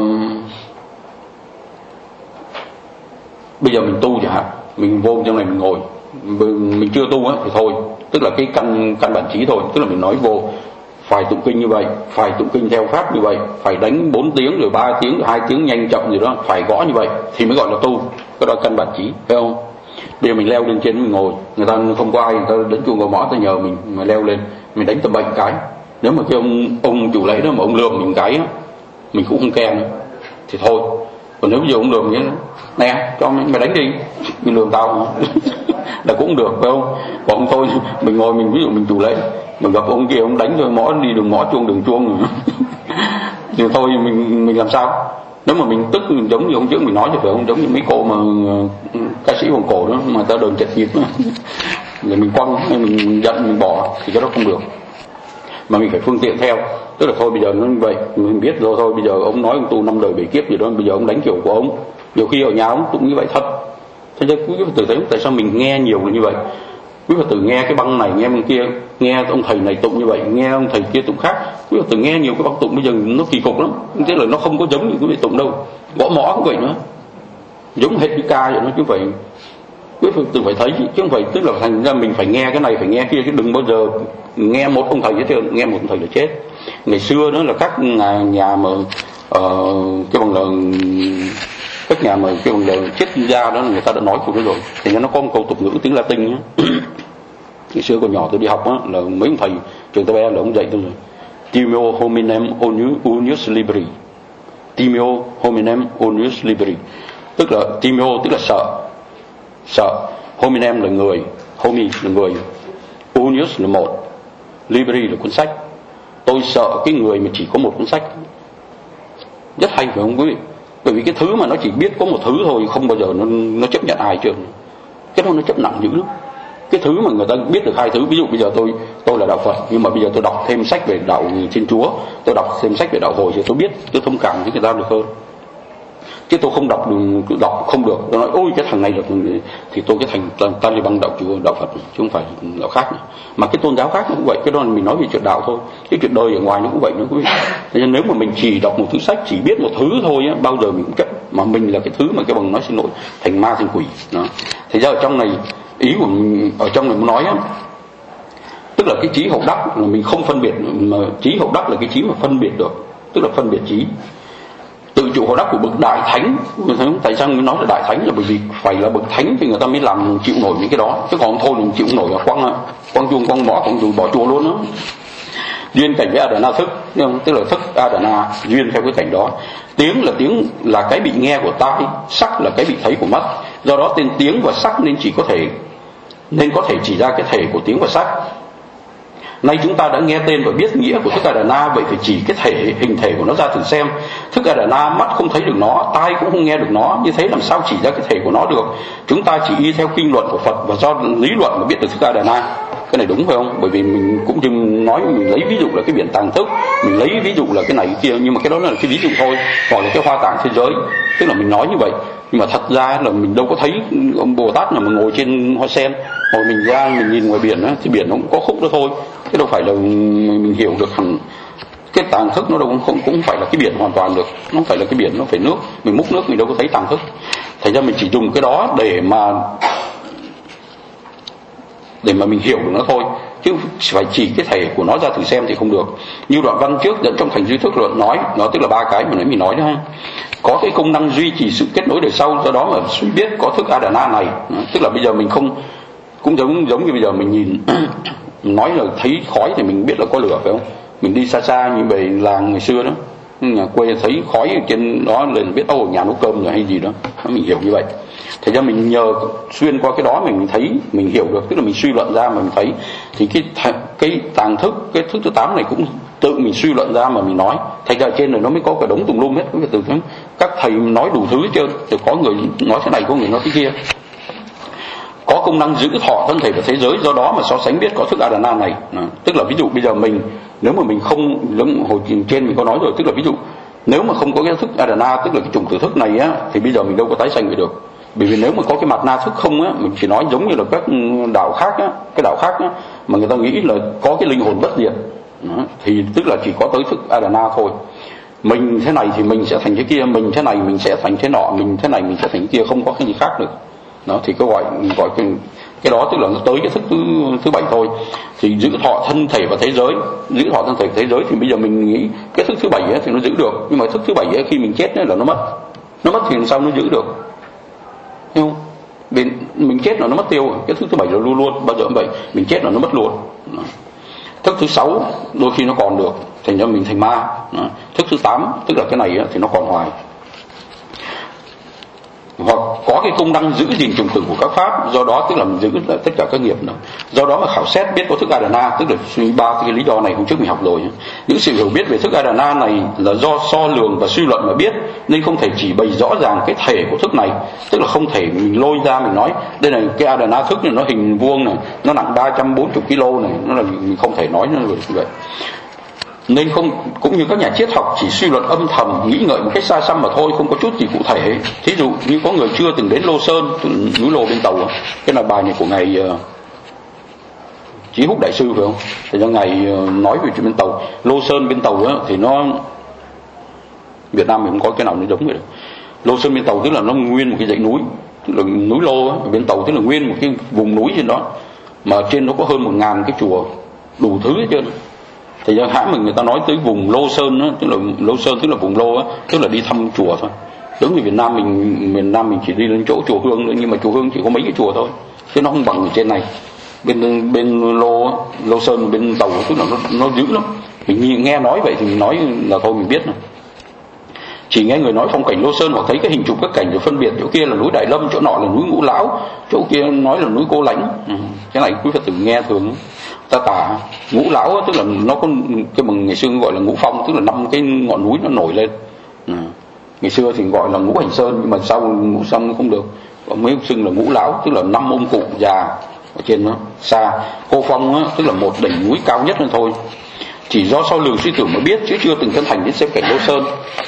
Speaker 1: bây giờ mình tu chẳng hạn, mình vô trong này mình ngồi, mình chưa tu á thì thôi, tức là cái căn căn bản trí thôi, tức là mình nói vô phải tụng kinh như vậy, phải tụng kinh theo pháp như vậy, phải đánh bốn tiếng rồi ba tiếng rồi hai tiếng nhanh chậm gì đó, phải gõ như vậy thì mới gọi là tu. Cái đó căn bản trí, phải không? Bây giờ mình leo lên trên mình ngồi, người ta không có ai, người ta đánh chuông gõ mõ, ta nhờ mình mà leo lên, mình đánh tầm bậy cái. Nếu mà cái ông ông chủ lễ đó mà ông lườm mình cái á, mình cũng không kèm nữa thì thôi. Còn nếu bây giờ ông lườm như nè cho mày đánh đi, mình lườm tao là cũng được, phải không? Còn thôi mình ngồi mình ví dụ mình chủ lễ, mình gặp ông kia ông đánh rồi mõ đi đường mõ chuông đường chuông thì thôi mình mình làm sao? Nếu mà mình tức giống như ông trước mình nói thì phải không, giống như mấy cô mà ca sĩ vòng cổ đó mà ta đờn chật nhịp rồi mình quăng hay mình giận mình bỏ thì cái đó không được, mà mình phải phương tiện theo. Tức là thôi bây giờ nó như vậy mình biết rồi, thôi bây giờ ông nói ông tu năm đời bảy kiếp gì đó, bây giờ ông đánh kiểu của ông, nhiều khi ở nhà ông cũng như vậy thật. Thế nên quý Phật tử thấy tại sao mình nghe nhiều là như vậy? Quý Phật tử nghe cái băng này nghe băng kia, nghe ông thầy này tụng như vậy, nghe ông thầy kia tụng khác. Quý Phật tử nghe nhiều cái băng tụng bây giờ nó kỳ cục lắm, tức là nó không có giống như quý vị tụng đâu. Gõ mõ cũng vậy nữa, giống hết cái ca vậy nó, chứ vậy quý Phật tử phải thấy chứ không phải tức là thành ra mình phải nghe cái này phải nghe kia, chứ đừng bao giờ nghe một ông thầy hết, nghe một ông thầy là chết. Ngày xưa đó là các nhà, nhà mà uh, cái bằng là các nhà mà cái bằng là chết gia đó người ta đã nói của cái rồi, thì nó có một câu tục ngữ tiếng Latin nhá. Ngày xưa còn nhỏ tôi đi học á, là mấy ông thầy trường Tây Bé là ông dạy tôi rồi, timeo hominem unius liberi, timeo hominem unius liberi, tức là timeo tức là sợ, sợ, hominem là người, homi là người, unius là một, liberi là cuốn sách. Tôi sợ cái người mà chỉ có một cuốn sách. Rất hay phải không quý vị? Bởi vì cái thứ mà nó chỉ biết có một thứ thôi, không bao giờ nó, nó chấp nhận ai chưa. Cái đó nó chấp nặng dữ lắm. Cái thứ mà người ta biết được hai thứ, ví dụ bây giờ tôi tôi là đạo Phật, nhưng mà bây giờ tôi đọc thêm sách về đạo Thiên Chúa, tôi đọc thêm sách về đạo Hồi thì tôi biết, tôi thông cảm với người ta được hơn. Chứ tôi không đọc được, đọc không được, tôi nói ôi cái thằng này được thì tôi cái thành Taliban đạo Chúa, đạo Phật, chứ không phải đạo khác nữa. Mà cái tôn giáo khác nó cũng vậy, cái đó là mình nói về chuyện đạo thôi, cái chuyện đời ở ngoài nó cũng vậy nữa quý vị. Nên nếu mà mình chỉ đọc một thứ sách, chỉ biết một thứ thôi á, bao giờ mình cũng chấp, mà mình là cái thứ mà cái bằng nói xin lỗi thành ma thành quỷ đó. Thì ra ở trong này, ý của mình ở trong này muốn nói á, tức là cái trí hậu đắc là mình không phân biệt, mà trí hậu đắc là cái trí mà phân biệt được, tức là phân biệt trí. Tự chủ hậu đắc của bậc đại thánh, tại sao mình nói là đại thánh là bởi vì phải là bậc thánh thì người ta mới làm chịu nổi những cái đó, chứ còn thôi mình chịu nổi là quăng quăng chuông quăng mõ quăng bỏ chùa luôn đó. Duyên cảnh với Adana thức, tức là thức Adana duyên theo cái cảnh đó. Tiếng là tiếng là cái bị nghe của tai, sắc là cái bị thấy của mắt. Do đó tên tiếng và sắc nên chỉ có thể nên có thể chỉ ra cái thể của tiếng và sắc. Nay chúng ta đã nghe tên và biết nghĩa của thức Adana, vậy phải chỉ cái thể hình thể của nó ra thử xem. Thức Adana mắt không thấy được nó, tai cũng không nghe được nó, như thế làm sao chỉ ra cái thể của nó được? Chúng ta chỉ y theo kinh luận của Phật và do lý luận mà biết được thức Adana. Cái này đúng phải không? Bởi vì mình cũng đừng nói mình lấy ví dụ là cái biển tàng thức, mình lấy ví dụ là cái này cái kia, nhưng mà cái đó là cái ví dụ thôi, hoặc là cái hoa tạng thế giới, tức là mình nói như vậy. Nhưng mà thật ra là mình đâu có thấy ông Bồ Tát nào mà ngồi trên hoa sen, hoặc mình ra mình nhìn ngoài biển á, thì biển nó cũng có khúc đó thôi, chứ đâu phải là mình hiểu được hẳn cái tàng thức nó đâu cũng không cũng phải là cái biển hoàn toàn được, nó không phải là cái biển, nó phải nước, mình múc nước mình đâu có thấy tàng thức. Thành ra mình chỉ dùng cái đó để mà để mà mình hiểu được nó thôi, chứ phải chỉ cái thể của nó ra thử xem thì không được. Như đoạn văn trước dẫn trong Thành Duy Thức Luận nói, nó tức là ba cái mà nãy mình nói đó ha. Có cái công năng duy trì sự kết nối đời sau, do đó mà suy biết có thức Adana này. Tức là bây giờ mình không, cũng giống giống như bây giờ mình nhìn nói là thấy khói thì mình biết là có lửa phải không? Mình đi xa xa như về làng ngày xưa đó, nhà quê thấy khói ở trên đó lên biết ô nhà nấu cơm rồi hay gì đó, mình hiểu như vậy. Thế ra mình nhờ xuyên qua cái đó mình thấy, mình hiểu được, tức là mình suy luận ra mà mình thấy. Thì cái cái tàng thức, cái thức thứ tám này cũng tự mình suy luận ra mà mình nói. Thành ra trên này nó mới có cả đống tùm lum hết, từ các thầy nói đủ thứ hết trơn, rồi có người nói thế này, có người nói thế kia. Có công năng giữ thọ thân thể và thế giới, do đó mà so sánh biết có thức Adana này. À, tức là ví dụ bây giờ mình, nếu mà mình không, giống hồi trên mình có nói rồi, tức là ví dụ nếu mà không có cái thức Adana, tức là cái chủng tử thức này á, thì bây giờ mình đâu có tái sanh vậy được. Bởi vì nếu mà có cái mặt na thức không á, mình chỉ nói giống như là các đạo khác á, cái đạo khác á, mà người ta nghĩ là có cái linh hồn bất diệt, thì tức là chỉ có tới thức Adana thôi. Mình thế này thì mình sẽ thành cái kia, mình thế này mình sẽ thành thế nọ, mình thế này mình sẽ thành cái kia, không có cái gì khác được. Đó thì cái gọi gọi cái, cái đó tức là nó tới cái thức thứ thứ bảy thôi. Thì giữ thọ thân thể và thế giới, giữ thọ thân thể và thế giới thì bây giờ mình nghĩ cái thức thứ bảy ấy thì nó giữ được, nhưng mà thức thứ bảy ấy khi mình chết ấy là nó mất, nó mất thì làm sao nó giữ được? Hiểu không? Bên mình chết là nó mất tiêu, cái thức thứ bảy là luôn luôn, bao giờ cũng vậy, mình chết là nó mất luôn. Đó. Thức thứ sáu đôi khi nó còn được, thành ra mình thành ma. Đó. Thức thứ tám tức là cái này ấy, thì nó còn hoài. Hoặc có cái công năng giữ gìn trùng tử của các pháp, do đó tức là mình giữ tất cả các nghiệp nữa. Do đó mà khảo xét biết có thức Adana, tức là suy ba cái lý do này hôm trước mình học rồi. Những sự hiểu biết về thức Adana này là do so lường và suy luận mà biết, nên không thể chỉ bày rõ ràng cái thể của thức này, tức là không thể mình lôi ra mình nói đây là cái Adana thức này, nó hình vuông này, nó nặng ba trăm bốn mươi ki lô này, nó là mình không thể nói nó được như vậy. Nên không, cũng như các nhà triết học chỉ suy luận âm thầm, nghĩ ngợi một cách xa xăm mà thôi, không có chút gì cụ thể. Thí dụ như có người chưa từng đến Lô Sơn, núi Lô bên Tàu, cái là bài này của ngài uh, Chí Húc Đại Sư phải không? Thì cho ngài uh, nói về chuyện bên Tàu, Lô Sơn bên Tàu á, thì nó Việt Nam mình không có cái nào nó giống vậy. Lô Sơn bên Tàu tức là nó nguyên một cái dãy núi, tức là núi Lô á, bên Tàu tức là nguyên một cái vùng núi trên đó, mà trên nó có hơn một ngàn cái chùa, đủ thứ hết trơn. Thì do hãng mình người ta nói tới vùng Lô Sơn á, tức là Lô Sơn tức là vùng Lô á, tức là đi thăm chùa thôi. Giống như Việt Nam mình, miền Nam mình chỉ đi lên chỗ chùa Hương nữa, nhưng mà chùa Hương chỉ có mấy cái chùa thôi, chứ nó không bằng ở trên này. Bên bên Lô á, Lô Sơn bên Tàu tức là nó nó dữ lắm. Mình nghe nói vậy thì mình nói là thôi mình biết rồi. Chỉ nghe người nói phong cảnh Lô Sơn hoặc thấy cái hình chụp các cảnh rồi phân biệt chỗ kia là núi Đại Lâm, chỗ nọ là núi Ngũ Lão, chỗ kia nói là núi Cô Lãnh. Ừ, cái này quý Phật tử nghe thường ta tả. Ngũ Lão tức là nó có cái bằng ngày xưa gọi là Ngũ Phong, tức là năm cái ngọn núi nó nổi lên. Ừ. Ngày xưa thì gọi là ngũ hành sơn, nhưng mà sau ngũ xong không được, mấy xưng là ngũ lão, tức là năm ông cụ già ở trên nó xa. Cô Phong á, tức là một đỉnh núi cao nhất nữa thôi, chỉ do sau lường suy tưởng mà biết, chứ chưa từng chân thành đến xem cảnh Lô Sơn.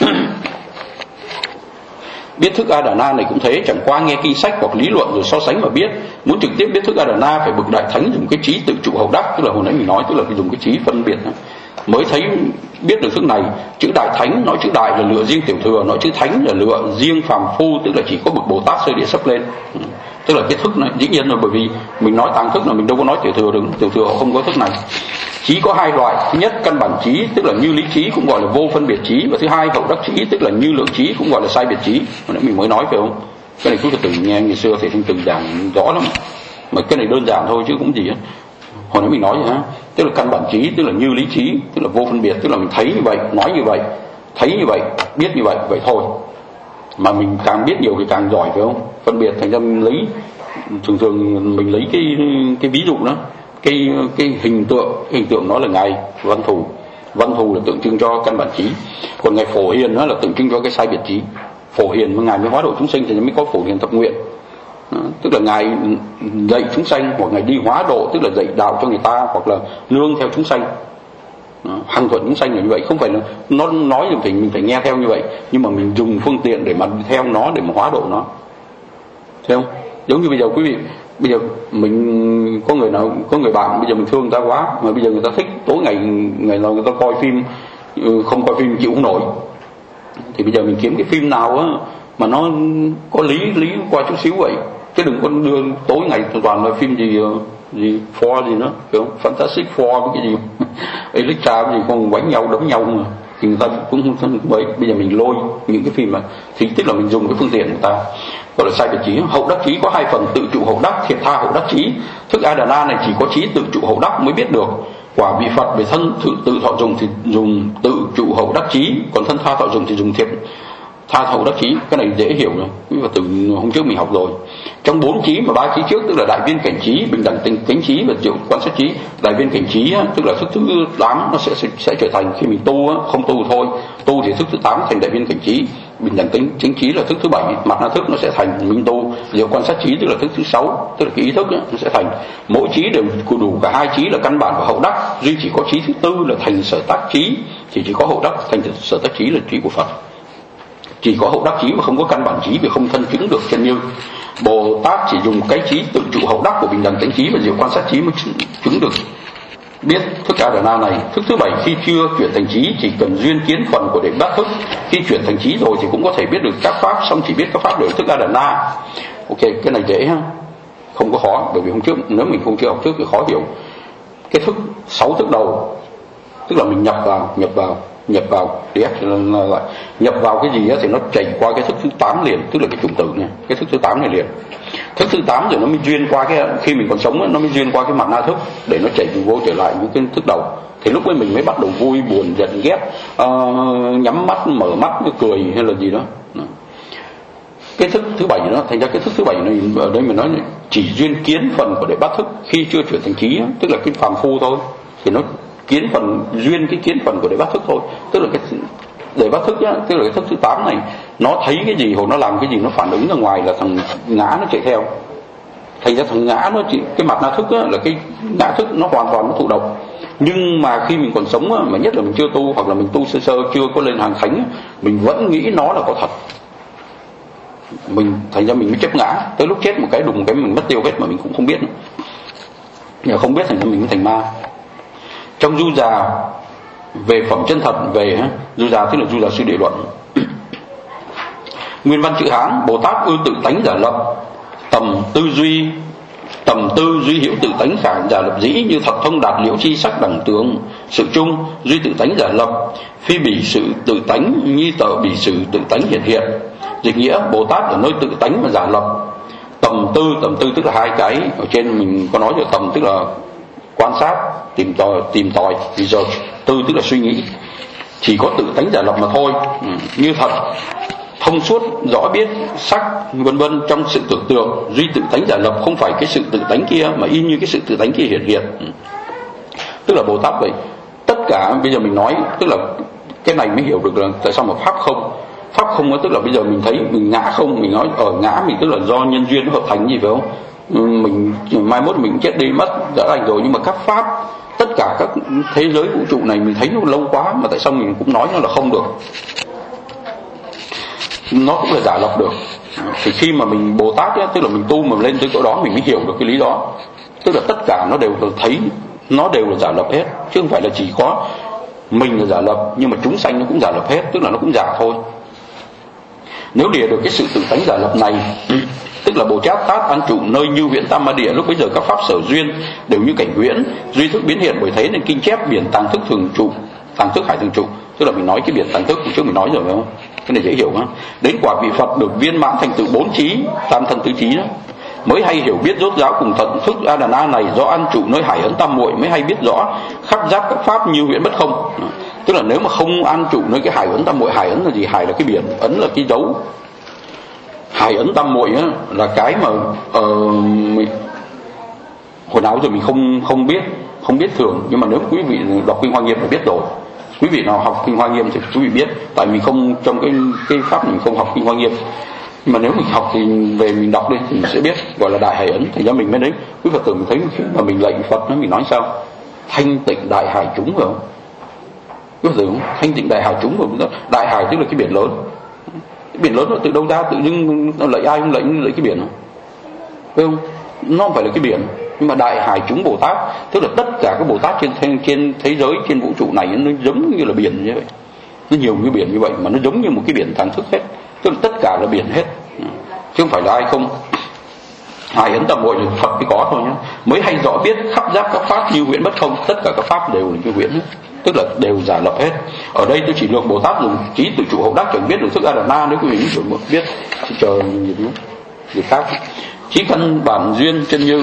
Speaker 1: Biết thức A Đà Na này cũng thế, chẳng qua nghe kinh sách hoặc lý luận rồi so sánh mà biết. Muốn trực tiếp biết thức A Đà Na phải bậc đại thánh dùng cái trí tự trụ hậu đắc, tức là hồi nãy mình nói, tức là dùng cái trí phân biệt mới thấy biết được thức này. Chữ đại thánh, nói chữ đại là lựa riêng tiểu thừa, nói chữ thánh là lựa riêng phàm phu, tức là chỉ có bậc Bồ Tát sơ địa sắp lên. Tức là cái thức này dĩ nhiên là bởi vì mình nói tàng thức là mình đâu có nói tiểu thừa được, tiểu thừa họ không có thức này. Trí có hai loại, thứ nhất căn bản trí, tức là như lý trí cũng gọi là vô phân biệt trí, và thứ hai hậu đắc trí, tức là như lượng trí cũng gọi là sai biệt trí. Hồi nãy mình mới nói phải không? Cái này cứ từ nghe ngày xưa thì từng giảng rõ lắm, mà cái này đơn giản thôi chứ cũng gì á. Hồi nãy mình nói vậy ha, tức là căn bản trí, tức là như lý trí, tức là vô phân biệt, tức là mình thấy như vậy, nói như vậy, thấy như vậy, biết như vậy, vậy thôi. Mà mình càng biết nhiều thì càng giỏi phải không? Phân biệt, thành ra mình lấy, thường thường mình lấy cái cái ví dụ đó, cái cái hình tượng, cái hình tượng nó là ngài Văn Thù. Văn Thù là tượng trưng cho căn bản trí, còn ngài Phổ Hiền nó là tượng trưng cho cái sai biệt trí. Phổ Hiền mà ngài mới hóa độ chúng sinh thì mới có Phổ Hiền tập nguyện. Đó, tức là ngài dạy chúng sanh, hoặc ngài đi hóa độ, tức là dạy đạo cho người ta, hoặc là nương theo chúng sanh, hằng thuận chúng sanh là như vậy. Không phải là nó nói thì mình phải nghe theo như vậy, nhưng mà mình dùng phương tiện để mà theo nó, để mà hóa độ nó, thấy không? Giống như bây giờ quý vị, bây giờ mình có người nào, có người bạn bây giờ mình thương người ta quá, mà bây giờ người ta thích tối ngày ngày nào người ta coi phim, không coi phim chịu không nổi, thì bây giờ mình kiếm cái phim nào á mà nó có lý lý qua chút xíu vậy, chứ đừng có đưa tối ngày toàn là phim gì gì Four gì nữa, phải không? Fantastic Four với cái gì Electra cái gì còn quánh nhau đấm nhau mà, thì người ta cũng không vậy. Bây giờ mình lôi những cái phim mà thì tức là mình dùng cái phương tiện của người ta, gọi là sai biệt trí. Hậu đắc trí có hai phần, tự trụ hậu đắc, thiệt tha hậu đắc trí. Thức A Đà Na này chỉ có trí tự trụ hậu đắc mới biết được. Quả vị Phật về thân tự, tự thọ dùng thì dùng tự trụ hậu đắc trí, còn thân tha thọ dùng thì dùng thiệt tha hậu đắc trí. Cái này dễ hiểu rồi, và từ hôm trước mình học rồi. Trong bốn trí mà ba trí trước, tức là đại viên cảnh trí, bình đẳng tình cánh trí và diệu quan sát trí. Đại viên cảnh trí tức là thức thứ tám, nó sẽ, sẽ sẽ trở thành khi mình tu, không tu thôi, tu thì thức thứ tám thành đại viên cảnh trí. Bình đẳng tính chính trí là thức thứ bảy, mặt na thức nó sẽ thành minh tu. Diệu quan sát trí tức là thức thứ sáu, tức là cái ý thức đó, nó sẽ thành. Mỗi trí đều đủ cả hai trí là căn bản và hậu đắc, duy chỉ có trí thứ tư là thành sở tác trí, thì chỉ có hậu đắc thành sở tác trí là trí của Phật. Chỉ có hậu đắc trí mà không có căn bản trí, vì không thân chứng được chân như. Bồ Tát chỉ dùng cái trí tự trụ hậu đắc của bình đẳng tánh trí và diệu quan sát trí mới chứng được biết thức A Đà Na này. Thức thứ bảy khi chưa chuyển thành trí chỉ cần duyên kiến phần của đệ bát thức. Khi chuyển thành trí rồi thì cũng có thể biết được các pháp, xong chỉ biết các pháp đều thức A Đà Na. Ok, cái này dễ ha, không có khó, bởi vì hôm trước nếu mình không chưa học trước thì khó hiểu. Cái thức sáu thức đầu, tức là mình nhập vào, nhập vào, nhập vào, là nhập vào cái gì á thì nó chảy qua cái thức thứ tám liền, tức là cái chủng tử này, cái thức thứ tám này liền. Thức thứ tám rồi nó mới duyên qua cái, khi mình còn sống á, nó mới duyên qua cái mặt na thức để nó chảy vô trở lại những cái thức đầu. Thì lúc ấy mình mới bắt đầu vui, buồn, giận, ghét, uh, nhắm mắt, mở mắt, cười hay là gì đó. Cái thức thứ bảy đó, thành ra cái thức thứ bảy này ở đây mình nói này, chỉ duyên kiến phần của đệ bát thức khi chưa chuyển thành trí, tức là cái phàm phu thôi, thì nó kiến phần, duyên cái kiến phần của đệ bát thức thôi. Tức là cái đệ bát thức á, tức là cái thức thứ tám này, nó thấy cái gì hoặc nó làm cái gì nó phản ứng ra ngoài là thằng ngã nó chạy theo. Thành ra thằng ngã nó chỉ, cái mặt na thức á, là cái ngã thức nó hoàn toàn nó thụ động. Nhưng mà khi mình còn sống á, mà nhất là mình chưa tu hoặc là mình tu sơ sơ chưa có lên hàng thánh á, mình vẫn nghĩ nó là có thật. Mình thành ra mình mới chấp ngã, tới lúc chết một cái đùng cái mình mất tiêu hết mà mình cũng không biết nữa. Nhờ không biết thành ra mình mới thành ma. Trong du già về phẩm chân thật về du già tức là du già suy địa luận. Nguyên văn chữ Hán: Bồ Tát ư tự tánh giả lập, tầm tư duy tầm tư duy hiểu tự tánh khả giả lập dĩ, như thật thông đạt liễu chi sắc đẳng tướng sự chung duy tự tánh giả lập, phi bỉ sự tự tánh nhi tờ bỉ sự tự tánh hiện hiện. Dịch nghĩa: Bồ Tát ở nơi tự tánh mà giả lập. Tầm tư, tầm tư tức là hai cái ở trên mình có nói rồi. Tầm tức là quan sát, tìm tòi, tìm tòi, research. Tư tức là suy nghĩ. Chỉ có tự tánh giả lập mà thôi. Ừ. Như thật, thông suốt, rõ biết, sắc, vân vân trong sự tưởng tượng, duy tự tánh giả lập, không phải cái sự tự tánh kia mà y như cái sự tự tánh kia hiện hiện. Ừ. Tức là Bồ Tát vậy. Tất cả bây giờ mình nói, tức là cái này mới hiểu được là tại sao mà pháp không. pháp không á, tức là bây giờ mình thấy mình ngã không, mình nói ở ngã mình tức là do nhân duyên hợp thành gì phải không? Mình mai mốt mình chết đi mất đã lành rồi, nhưng mà các pháp tất cả các thế giới vũ trụ này mình thấy nó lâu quá mà tại sao mình cũng nói nó là không được, nó cũng là giả lập được. Thì khi mà mình Bồ Tát ấy, tức là mình tu mà lên tới chỗ đó mình mới hiểu được cái lý đó, tức là tất cả nó đều là thấy nó đều là giả lập hết, chứ không phải là chỉ có mình là giả lập nhưng mà chúng sanh nó cũng giả lập hết, tức là nó cũng giả thôi. Nếu lìa được cái sự tự tánh giả lập này, tức là Bồ Tát Tát an trụ nơi như huyễn tam ma địa, lúc bấy giờ các pháp sở duyên đều như cảnh huyễn, duy thức biến hiện, bởi thế nên kinh chép biển tàng thức thường trụ, tàng thức hải thường trụ, tức là mình nói cái biển tàng thức trước mình nói rồi phải không? Cái này dễ hiểu không? Đến quả vị Phật được viên mãn thành tựu bốn trí, tam thân tứ trí đó, mới hay hiểu biết rốt ráo cùng tận thức A Đà Na này, do an trụ nơi hải ấn tam muội mới hay biết rõ khắp giác các pháp như huyễn bất không. Tức là nếu mà không an trụ nơi cái hải ấn tam muội, hải ấn là gì? Hải là cái biển, ấn là cái dấu. Hải ấn tam muội á là cái mà uh, mình, hồi nào giờ mình không không biết không biết thường, nhưng mà nếu quý vị đọc Kinh Hoa Nghiêm phải biết rồi. Quý vị nào học Kinh Hoa Nghiêm thì quý vị biết, tại mình không trong cái cái pháp mình không học Kinh Hoa Nghiêm, nhưng mà nếu mình học thì về mình đọc đi thì mình sẽ biết, gọi là đại hải ấn. Thì ra mình mới đấy quý Phật tử mình thấy khi mà mình lệnh Phật nó mình nói sao thanh tịnh đại hải chúng phải không? Quý Phật tử không? Thanh tịnh đại hải chúng rồi, đại hải tức là cái biển lớn. Cái biển lớn nó từ đâu ra tự dưng nó lợi ai không lệnh lợi cái biển không? Phải không? Nó không phải là cái biển, nhưng mà đại hải chúng Bồ Tát tức là tất cả các Bồ Tát trên thế, trên thế giới trên vũ trụ này nó giống như là biển như vậy, nó nhiều cái biển như vậy mà nó giống như một cái biển tàng thức hết, tức là tất cả là biển hết chứ không phải là ai không. Hải ấn tam muội là Phật mới có thôi nhé, mới hay rõ biết khắp giác các pháp như huyễn bất không, tất cả các pháp đều là như huyễn hết, tức là đều giả lập hết. Ở đây tôi chỉ lược Bồ Tát dùng trí tự trụ hậu đắc chẳng biết được thức A Đà Na, nếu quý vị muốn biết thì chờ gì nữa gì khác. Trí căn bản duyên chân như.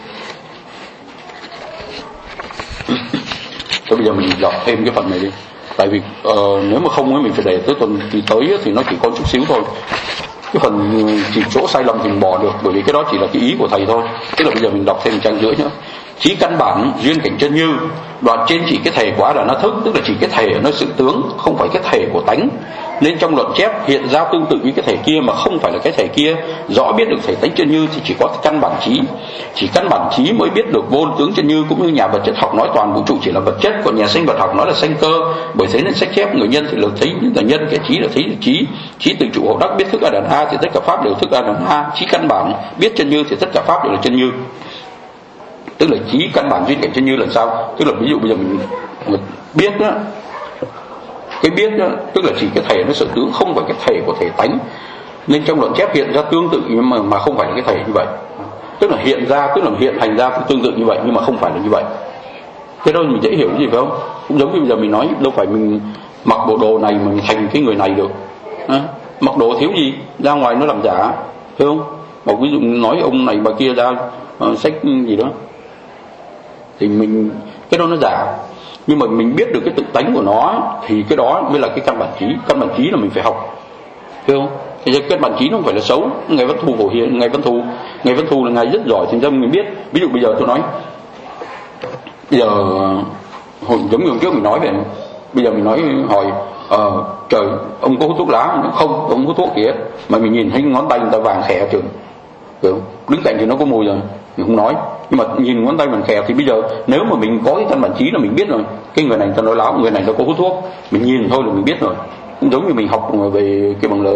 Speaker 1: Thôi bây giờ mình đọc thêm cái phần này đi, tại vì uh, nếu mà không ấy mình phải để tới tuần thì tới thì nó chỉ có chút xíu thôi. Cái phần chỉ chỗ sai lầm thì mình bỏ được, bởi vì cái đó chỉ là cái ý của thầy thôi. Tức là bây giờ mình đọc thêm một trang rưỡi nữa. Chí căn bản duyên cảnh chân như, đoạn trên chỉ cái thể của A Đà Na thức, tức là chỉ cái thể nó sự tướng, không phải cái thể của tánh. Nên trong luận chép hiện ra tương tự với cái thể kia mà không phải là cái thể kia. Rõ biết được thể tánh chân như thì chỉ có căn bản trí. Chỉ căn bản trí mới biết được vô tướng chân như, cũng như nhà vật chất học nói toàn vũ trụ chỉ là vật chất, còn nhà sinh vật học nói là sanh cơ. Bởi thế nên sách chép người nhân thì là thấy là nhân, kẻ trí là thấy là trí. Trí tự trụ hậu đắc biết thức A Đà Na thì tất cả pháp đều thức A Đà Na. Trí căn bản biết chân như thì tất cả pháp đều là chân như. Tức là trí căn bản duyên cảnh chân như là sao? Tức là ví dụ bây giờ mình, mình biết đó, cái biết đó, tức là chỉ cái thể nó sở tướng, không phải cái thể của thể tánh. Nên trong luận chép hiện ra tương tự nhưng mà, mà không phải là cái thể như vậy. Tức là hiện ra, tức là hiện thành ra tương tự như vậy nhưng mà không phải là như vậy. Thế đó mình dễ hiểu cái gì phải không? Cũng giống như bây giờ mình nói đâu phải mình mặc bộ đồ này mà mình thành cái người này được. À, mặc đồ thiếu gì, ra ngoài nó làm giả, phải không? Mà ví dụ nói ông này bà kia ra uh, sách gì đó thì mình cái đó nó giả, nhưng mà mình biết được cái tự tánh của nó thì cái đó mới là cái căn bản trí. Căn bản trí là mình phải học, phải không? Thì căn bản trí nó không phải là xấu. Ngài Văn Thù phổ hiện, ngài Văn Thù, ngài Văn Thù là ngài rất giỏi, thành ra mình biết. Ví dụ bây giờ tôi nói, bây giờ hồi giống như hôm trước mình nói về, bây giờ mình nói hỏi ờ, trời ông có hút thuốc lá không? Ông không hút thuốc kìa, mà mình nhìn thấy ngón tay người ta vàng khè chừng, phải không? Đứng cạnh thì nó có mùi rồi mình không nói, nhưng mà nhìn ngón tay mình khè thì bây giờ nếu mà mình có cái căn bản trí là mình biết rồi, cái người này người ta nói láo, người này nó có hút thuốc, mình nhìn thôi là mình biết rồi. Cũng giống như mình học về cái bằng là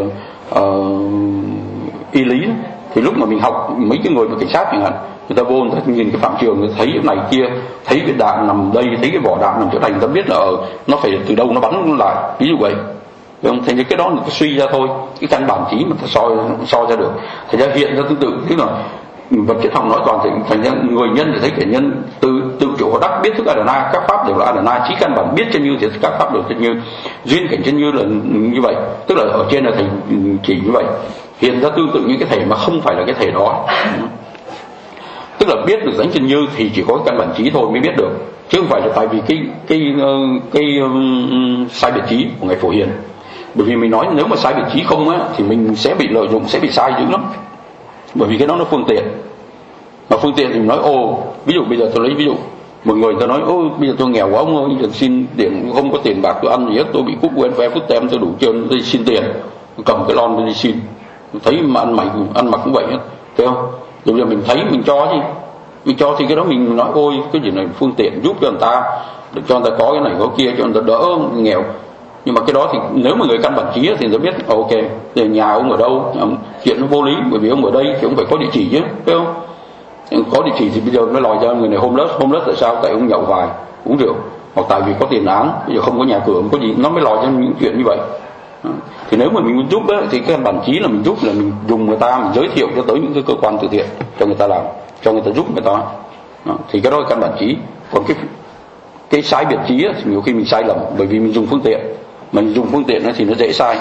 Speaker 1: uh, y lý, thì lúc mà mình học mấy cái người mà cảnh sát chẳng hạn, người ta vô người ta nhìn cái phạm trường, người ta thấy cái này kia, thấy cái đạn nằm đây, thấy cái vỏ đạn nằm chỗ này, người ta biết là ở nó phải từ đâu nó bắn lại, ví dụ vậy. Thành ra cái đó là cái suy ra thôi, cái căn bản trí mà ta soi soi ra được. Thành ra hiện ra tương tự, tức là vật chất học nói toàn thì thành ra người nhân thì thấy kẻ nhân tự tự chủ họ đắc biết thức A Đà Na, các pháp đều là A Đà Na. Chí căn bản biết chân như thì các pháp đều chân như. Duyên cảnh chân như là như vậy, tức là ở trên là thành chỉ như vậy, hiện ra tương tự như cái thể mà không phải là cái thể đó. Tức là biết được tánh chân như thì chỉ có căn bản trí thôi mới biết được, chứ không phải là tại vì cái cái cái, cái um, sai biệt trí của ngài Phổ Hiền. Bởi vì mình nói nếu mà sai biệt trí không á thì mình sẽ bị lợi dụng, sẽ bị sai dữ lắm. Bởi vì cái đó nó phương tiện, mà phương tiện thì mình nói ô, ví dụ bây giờ tôi lấy ví dụ một người ta nói ô bây giờ tôi nghèo quá ông ơi, giờ xin tiền, không có tiền bạc tôi ăn gì hết, tôi bị cúp quen vé phút tem tôi đủ chơi, tôi xin tiền. cầm cái lon đi xin, thấy mà ăn mặc ăn mặc cũng vậy hết, thấy không? Rồi bây giờ mình thấy mình cho gì, mình cho thì cái đó mình nói ôi cái gì này phương tiện giúp cho người ta, để cho người ta có cái này có kia, cho người ta đỡ nghèo. Nhưng mà cái đó thì nếu mà người căn bản trí thì người ta biết ok, thì nhà ông ở đâu, chuyện nó vô lý, bởi vì ông ở đây thì ông phải có địa chỉ chứ, phải không? Có địa chỉ thì bây giờ mới lòi ra người này homeless. Homeless tại sao? Tại ông nhậu vài, uống rượu, hoặc tại vì có tiền án, bây giờ không có nhà cửa, không có gì, nó mới lòi ra những chuyện như vậy. Thì nếu mà mình muốn giúp đó, thì cái bản chí là mình giúp là mình dùng người ta, mình giới thiệu cho tới những cái cơ quan từ thiện cho người ta làm, cho người ta giúp người ta. Đó. Thì cái đó là căn bản chí. Còn cái cái sai biệt chí thì nhiều khi mình sai lầm, bởi vì mình dùng phương tiện, mình dùng phương tiện thì nó dễ sai.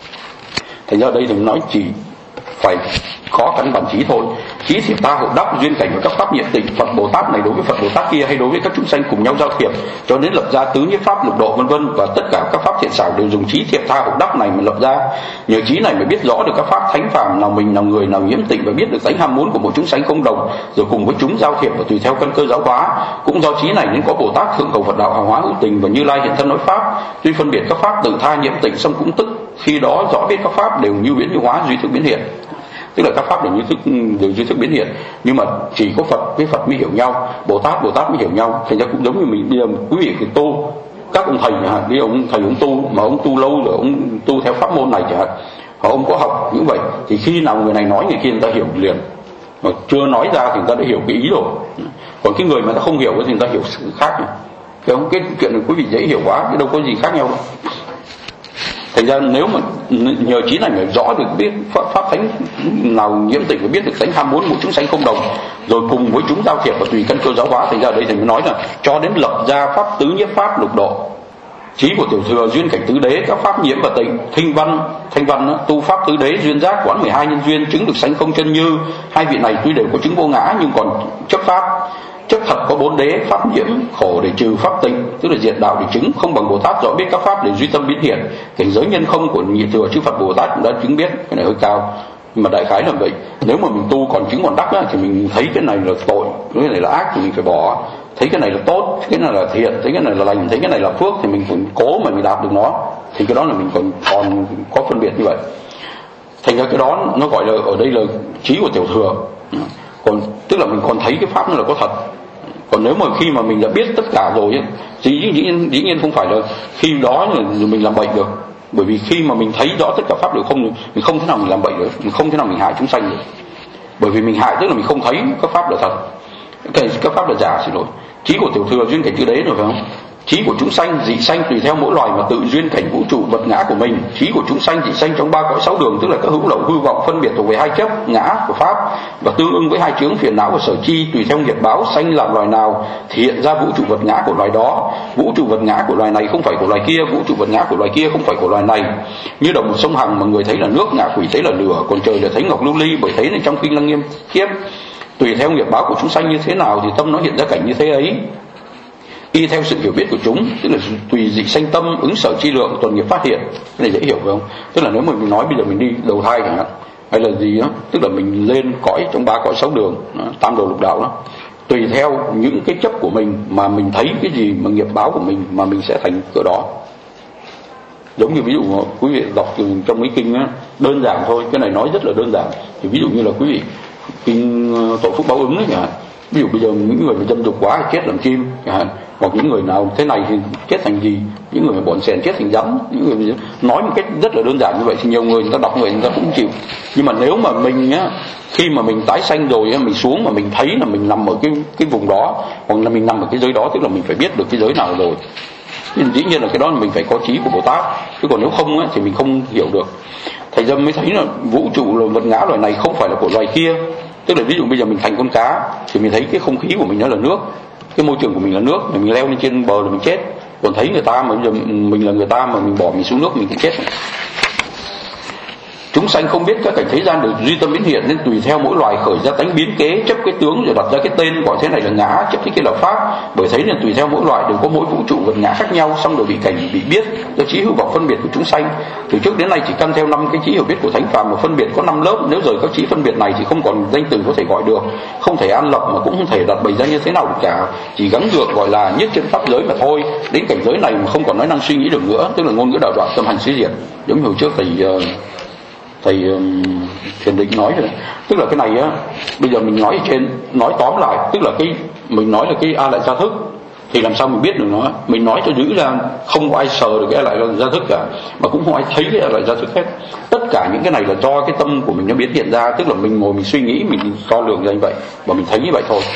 Speaker 1: Thành ra ở đây thì mình nói chỉ phải có căn bản chí thôi. Chí thì ta hộ đắp duyên cảnh với các pháp nhiệt tịnh, Phật Bồ Tát này đối với Phật Bồ Tát kia, hay đối với các chúng sanh cùng nhau giao thiệp, cho đến lập ra tứ nhiếp pháp lục độ vân vân, và tất cả các pháp thiện xảo đều dùng chí thiệp tha hộ đắp này mà lập ra. Nhờ chí này mới biết rõ được các pháp thánh phàm, nào mình nào người nào nhiễm tịnh, và biết được tánh ham muốn của mỗi chúng sanh không đồng, rồi cùng với chúng giao thiệp và tùy theo căn cơ giáo hóa. Cũng do chí này nên có Bồ Tát thượng cầu Phật đạo hàng hóa hữu tình và Như Lai hiện thân nói pháp, tuy phân biệt các pháp tự tha nhiễm tịnh, song cũng tức khi đó rõ biết các pháp đều như biến như hóa, duy thức biến hiện. Tức là các pháp đều như thức đều duy thức biến hiện, nhưng mà chỉ có Phật với Phật mới hiểu nhau, Bồ Tát Bồ Tát mới hiểu nhau. Thành ra cũng giống như mình bây giờ quý vị thì tu, các ông thầy chẳng hạn, đi ông thầy ông tu mà ông tu lâu rồi, ông tu theo pháp môn này chẳng hạn, hoặc ông có học như vậy, thì khi nào người này nói người kia người ta hiểu liền, mà chưa nói ra thì người ta đã hiểu cái ý rồi. Còn cái người mà ta không hiểu thì người ta hiểu sự khác này. Cái cái chuyện này quý vị dễ hiểu quá, chứ đâu có gì khác nhau đâu. Thành ra nếu mà nhờ trí này mới rõ được biết pháp, pháp thánh nào nhiễm tịnh, và biết được tánh ham muốn của chúng sanh không đồng, rồi cùng với chúng giao thiệp và tùy căn cơ giáo hóa. Thành ra ở đây thầy mới nói là cho đến lập ra pháp tứ nhiếp pháp lục độ. Trí của tiểu thừa duyên cảnh tứ đế, các pháp nhiễm và tịnh. Thanh văn thanh văn đó, tu pháp tứ đế duyên giác quán mười hai nhân duyên, chứng được sanh không chân như. Hai vị này tuy đều có chứng vô ngã nhưng còn chấp pháp. Chấp thật có bốn đế, pháp nhiễm khổ để trừ, pháp tịnh tức là diệt đạo để chứng. Không bằng Bồ Tát rõ biết các pháp để duy tâm biến hiện. Cảnh giới nhân không của nhị thừa chư Phật Bồ Tát cũng đã chứng biết. Cái này hơi cao, nhưng mà đại khái là vậy. Nếu mà mình tu còn chứng còn đắc á, thì mình thấy cái này là tội, cái này là ác thì mình phải bỏ. Thấy cái này là tốt, cái này là thiện, thấy cái này là lành, thấy cái này là phước thì mình cũng cố mà mình đạt được nó. Thì cái đó là mình còn còn có phân biệt như vậy. Thành ra cái đó nó gọi là ở đây là trí của tiểu thừa. Còn tức là mình còn thấy cái pháp nó là có thật. Còn nếu mà khi mà mình đã biết tất cả rồi ấy, thì dĩ, dĩ, nhiên, dĩ nhiên không phải là khi đó mình làm bệnh được. Bởi vì khi mà mình thấy rõ tất cả pháp đều không, mình không thể nào mình làm bệnh được, mình không thể nào mình hại chúng sanh được. Bởi vì mình hại tức là mình không thấy các pháp là thật, cái các pháp là giả, xin lỗi. Trí của tiểu thừa duyên cảnh chữ đế rồi phải không? Trí của chúng sanh dị sanh tùy theo mỗi loài mà tự duyên cảnh vũ trụ vật ngã của mình. Trí của chúng sanh dị sanh trong ba cõi sáu đường, tức là các hữu lậu hư vọng phân biệt thuộc về hai chấp ngã của pháp, và tương ứng với hai chướng phiền não và sở chi. Tùy theo nghiệp báo sanh làm loài nào thì hiện ra vũ trụ vật ngã của loài đó. Vũ trụ vật ngã của loài này không phải của loài kia, vũ trụ vật ngã của loài kia không phải của loài này. Như đồng một sông Hằng mà người thấy là nước, ngạ quỷ thấy là lửa, còn trời là thấy ngọc lưu ly, bởi thấy nên trong kinh Lăng Nghiêm kiếp. Tùy theo nghiệp báo của chúng sanh như thế nào thì tâm nó hiện ra cảnh như thế ấy. Y theo sự hiểu biết của chúng, tức là tùy dị sanh tâm ứng sở chi lượng tuần nghiệp phát hiện. Cái này dễ hiểu phải không? Tức là nếu mà mình nói bây giờ mình đi đầu thai chẳng hạn, hay là gì đó, tức là mình lên cõi trong ba cõi sáu đường đó, tam đồ lục đạo đó, tùy theo những cái chấp của mình mà mình thấy cái gì mà nghiệp báo của mình mà mình sẽ thành cỡ đó. Giống như ví dụ quý vị đọc trong mấy kinh đó, đơn giản thôi, cái này nói rất là đơn giản. Thì ví dụ như là quý vị kinh tội phúc báo ứng đấy chẳng hạn. Ví dụ bây giờ những người mà dâm dục quá chết làm chim chẳng hạn, hoặc những người nào thế này thì chết thành gì, những người mà bọn xèn chết thành rắn, những người nói một cách rất là đơn giản như vậy thì nhiều người người ta đọc người người ta cũng chịu. Nhưng mà nếu mà mình á, khi mà mình tái sanh rồi á, mình xuống mà mình thấy là mình nằm ở cái cái vùng đó, hoặc là mình nằm ở cái giới đó, tức là mình phải biết được cái giới nào rồi. Nhưng dĩ nhiên là cái đó là mình phải có trí của Bồ Tát, chứ còn nếu không á, thì mình không hiểu được. Thành ra mới thấy là vũ trụ là vật ngã loài này không phải là của loài kia. Tức là ví dụ bây giờ mình thành con cá thì mình thấy cái không khí của mình nó là nước, cái môi trường của mình là nước, mình leo lên trên bờ là mình chết. Còn thấy người ta mà bây giờ mình là người ta mà mình bỏ mình xuống nước mình cũng chết. Chúng sanh không biết các cảnh thế gian được duy tâm biến hiện, nên tùy theo mỗi loài khởi ra tánh biến kế, chấp cái tướng rồi đặt ra cái tên gọi thế này là ngã, chấp cái kia là pháp. Bởi thế nên tùy theo mỗi loài đều có mỗi vũ trụ vật ngã khác nhau, xong rồi bị cảnh bị biết do trí hữu vọng phân biệt của chúng sanh. Từ trước đến nay chỉ căn theo năm cái trí hiểu biết của thánh phàm mà phân biệt có năm lớp. Nếu rời các trí phân biệt này thì không còn danh từ có thể gọi được, không thể an lập mà cũng không thể đặt bày ra như thế nào được cả, chỉ gắng được gọi là nhất chân pháp giới mà thôi. Đến cảnh giới này mà không còn nói năng suy nghĩ được nữa, tức là ngôn ngữ đạo đoạn tâm hành suy diệt. Giống như hồi trước thầy uh, thầy um, Thiền Định nói rồi. Tức là cái này á, bây giờ mình nói trên, nói tóm lại, tức là cái mình nói là cái A lại gia thức, thì làm sao mình biết được nó? Mình nói cho dữ ra không có ai sờ được cái A lại gia thức cả, mà cũng không ai thấy cái A lại gia thức hết. Tất cả những cái này là do cái tâm của mình nó biến hiện ra, tức là mình ngồi mình suy nghĩ, mình đo lường ra như vậy và mình thấy như vậy thôi.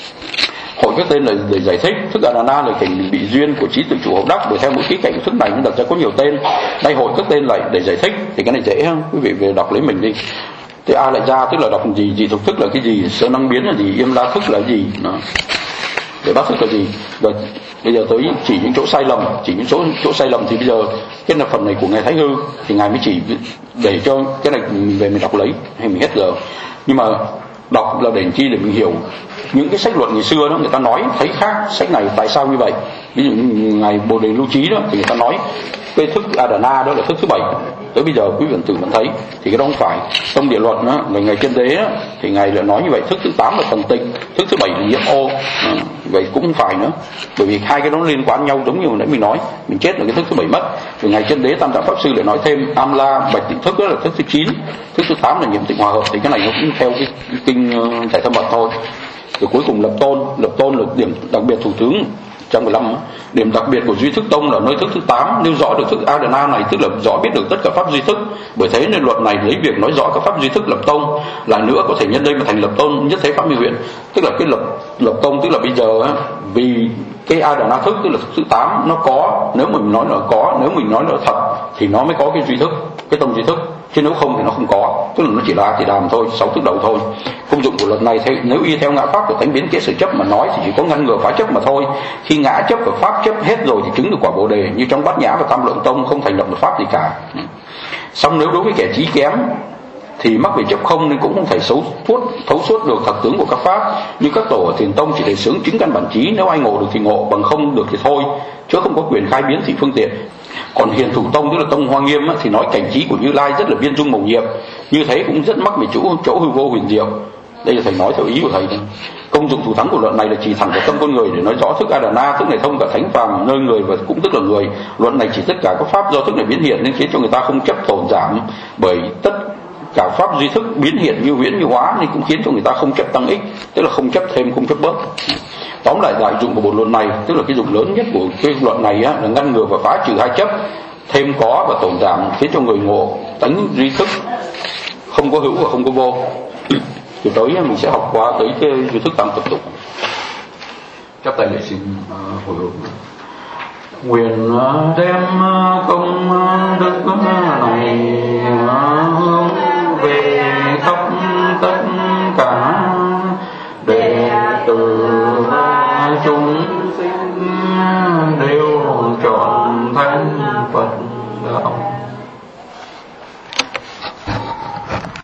Speaker 1: Hội các tên là để giải thích thức Adana là cảnh bị duyên của trí tự chủ hậu đắc, bởi theo mỗi cái cảnh thức này nó đặt ra có nhiều tên. Đây hội các tên lại để giải thích thì cái này dễ không? Quý vị về đọc lấy mình đi. Thế A lại ra tức là đọc gì, dị thuộc thức là cái gì, sơ năng biến là gì, im la thức là gì, đó. Để bác thức là gì. Rồi bây giờ tới chỉ những chỗ sai lầm, chỉ những chỗ chỗ sai lầm thì bây giờ cái là phần này của ngài Thái Hư thì ngài mới chỉ để cho cái này mình về mình đọc lấy hay mình hết giờ. Nhưng mà đọc là để chi, để mình hiểu những cái sách luận ngày xưa đó, người ta nói thấy khác sách này tại sao như vậy. Ví dụ như ngài Bồ Đề Lưu Trí đó thì người ta nói cái thức Adana đó là thức thứ bảy, tới bây giờ quý vị tử vẫn thấy thì cái đó không phải. Trong địa luận đó về ngày chân đế đó, thì ngài lại nói như vậy, thức thứ tám là thần tịnh, thức thứ bảy là nhiễm ô. À, vậy cũng không phải nữa, bởi vì hai cái đó liên quan nhau, giống như nãy mình nói mình chết là cái thức thứ bảy mất. Vì ngày chân đế Tam Tạng Pháp Sư lại nói thêm Amla bạch tịnh thức đó là thức thứ chín, thức thứ tám là nhiễm tịnh hòa hợp. Thì cái này nó cũng theo cái, cái kinh uh, Giải Thâm Mật thôi. Rồi cuối cùng lập tôn, lập tôn là điểm đặc biệt thủ tướng trong mười lăm. Điểm đặc biệt của duy thức tông là nơi thức thứ tám nêu rõ được thức Adana này, tức là rõ biết được tất cả pháp duy thức. Bởi thế nên luật này lấy việc nói rõ các pháp duy thức lập tông. Lại nữa có thể nhân đây mà thành lập tôn nhất thế pháp minh huyện, tức là cái lập lập tông, tức là bây giờ á, vì cái Adana thức tức là thức thứ tám nó có, nếu mình nói là có, nếu mình nói là thật thì nó mới có cái duy thức, cái tông duy thức, chứ nếu không thì nó không có, tức là nó chỉ là chỉ đàm thôi, sáu thức đầu thôi. Công dụng của luật này theo, nếu y theo ngã pháp của tánh biến kế sở chấp mà nói thì chỉ có ngăn ngừa phá chấp mà thôi. Khi ngã chấp và pháp chấp hết rồi thì chứng được quả Bồ Đề, như trong Bát Nhã và Tam Lượng Tông không thành lập được pháp gì cả. Xong nếu đối với kẻ trí kém thì mắc về chấp không nên cũng không thể xấu thuốc thấu suốt được thật tướng của các pháp. Như các tổ ở Thiền Tông chỉ thể sướng chứng căn bản trí, nếu ai ngộ được thì ngộ, bằng không được thì thôi, chứ không có quyền khai biến thị phương tiện. Còn Hiền Thủ Tông tức là Tông Hoa Nghiêm á, thì nói cảnh trí của Như Lai rất là viên dung mầu nhiệm, như thế cũng rất mắc về chỗ chỗ hư vô huyền diệu. Đây là thầy nói theo ý của thầy đây. Công dụng thủ thắng của luận này là chỉ thẳng vào tâm con người để nói rõ thức Adana, thức này thông cả thánh phàm nơi người và cũng tức là người. Luận này chỉ tất cả các pháp do thức này biến hiện nên khiến cho người ta không chấp tổn giảm, bởi tất cả pháp duy thức biến hiện như huyễn như hóa nên cũng khiến cho người ta không chấp tăng ích, tức là không chấp thêm không chấp bớt. Tóm lại đại dụng của bộ luận này, tức là cái dụng lớn nhất của cái luận này á, là ngăn ngừa và phá trừ hai chấp thêm có và tổn giảm, khiến cho người ngộ tánh duy thức không có hữu và không có vô. Từ tới mình sẽ học qua tới cái duy thức tam tập tục. Chắp tay lễ xin uh, hồi hướng. Nguyện đem công đức này hướng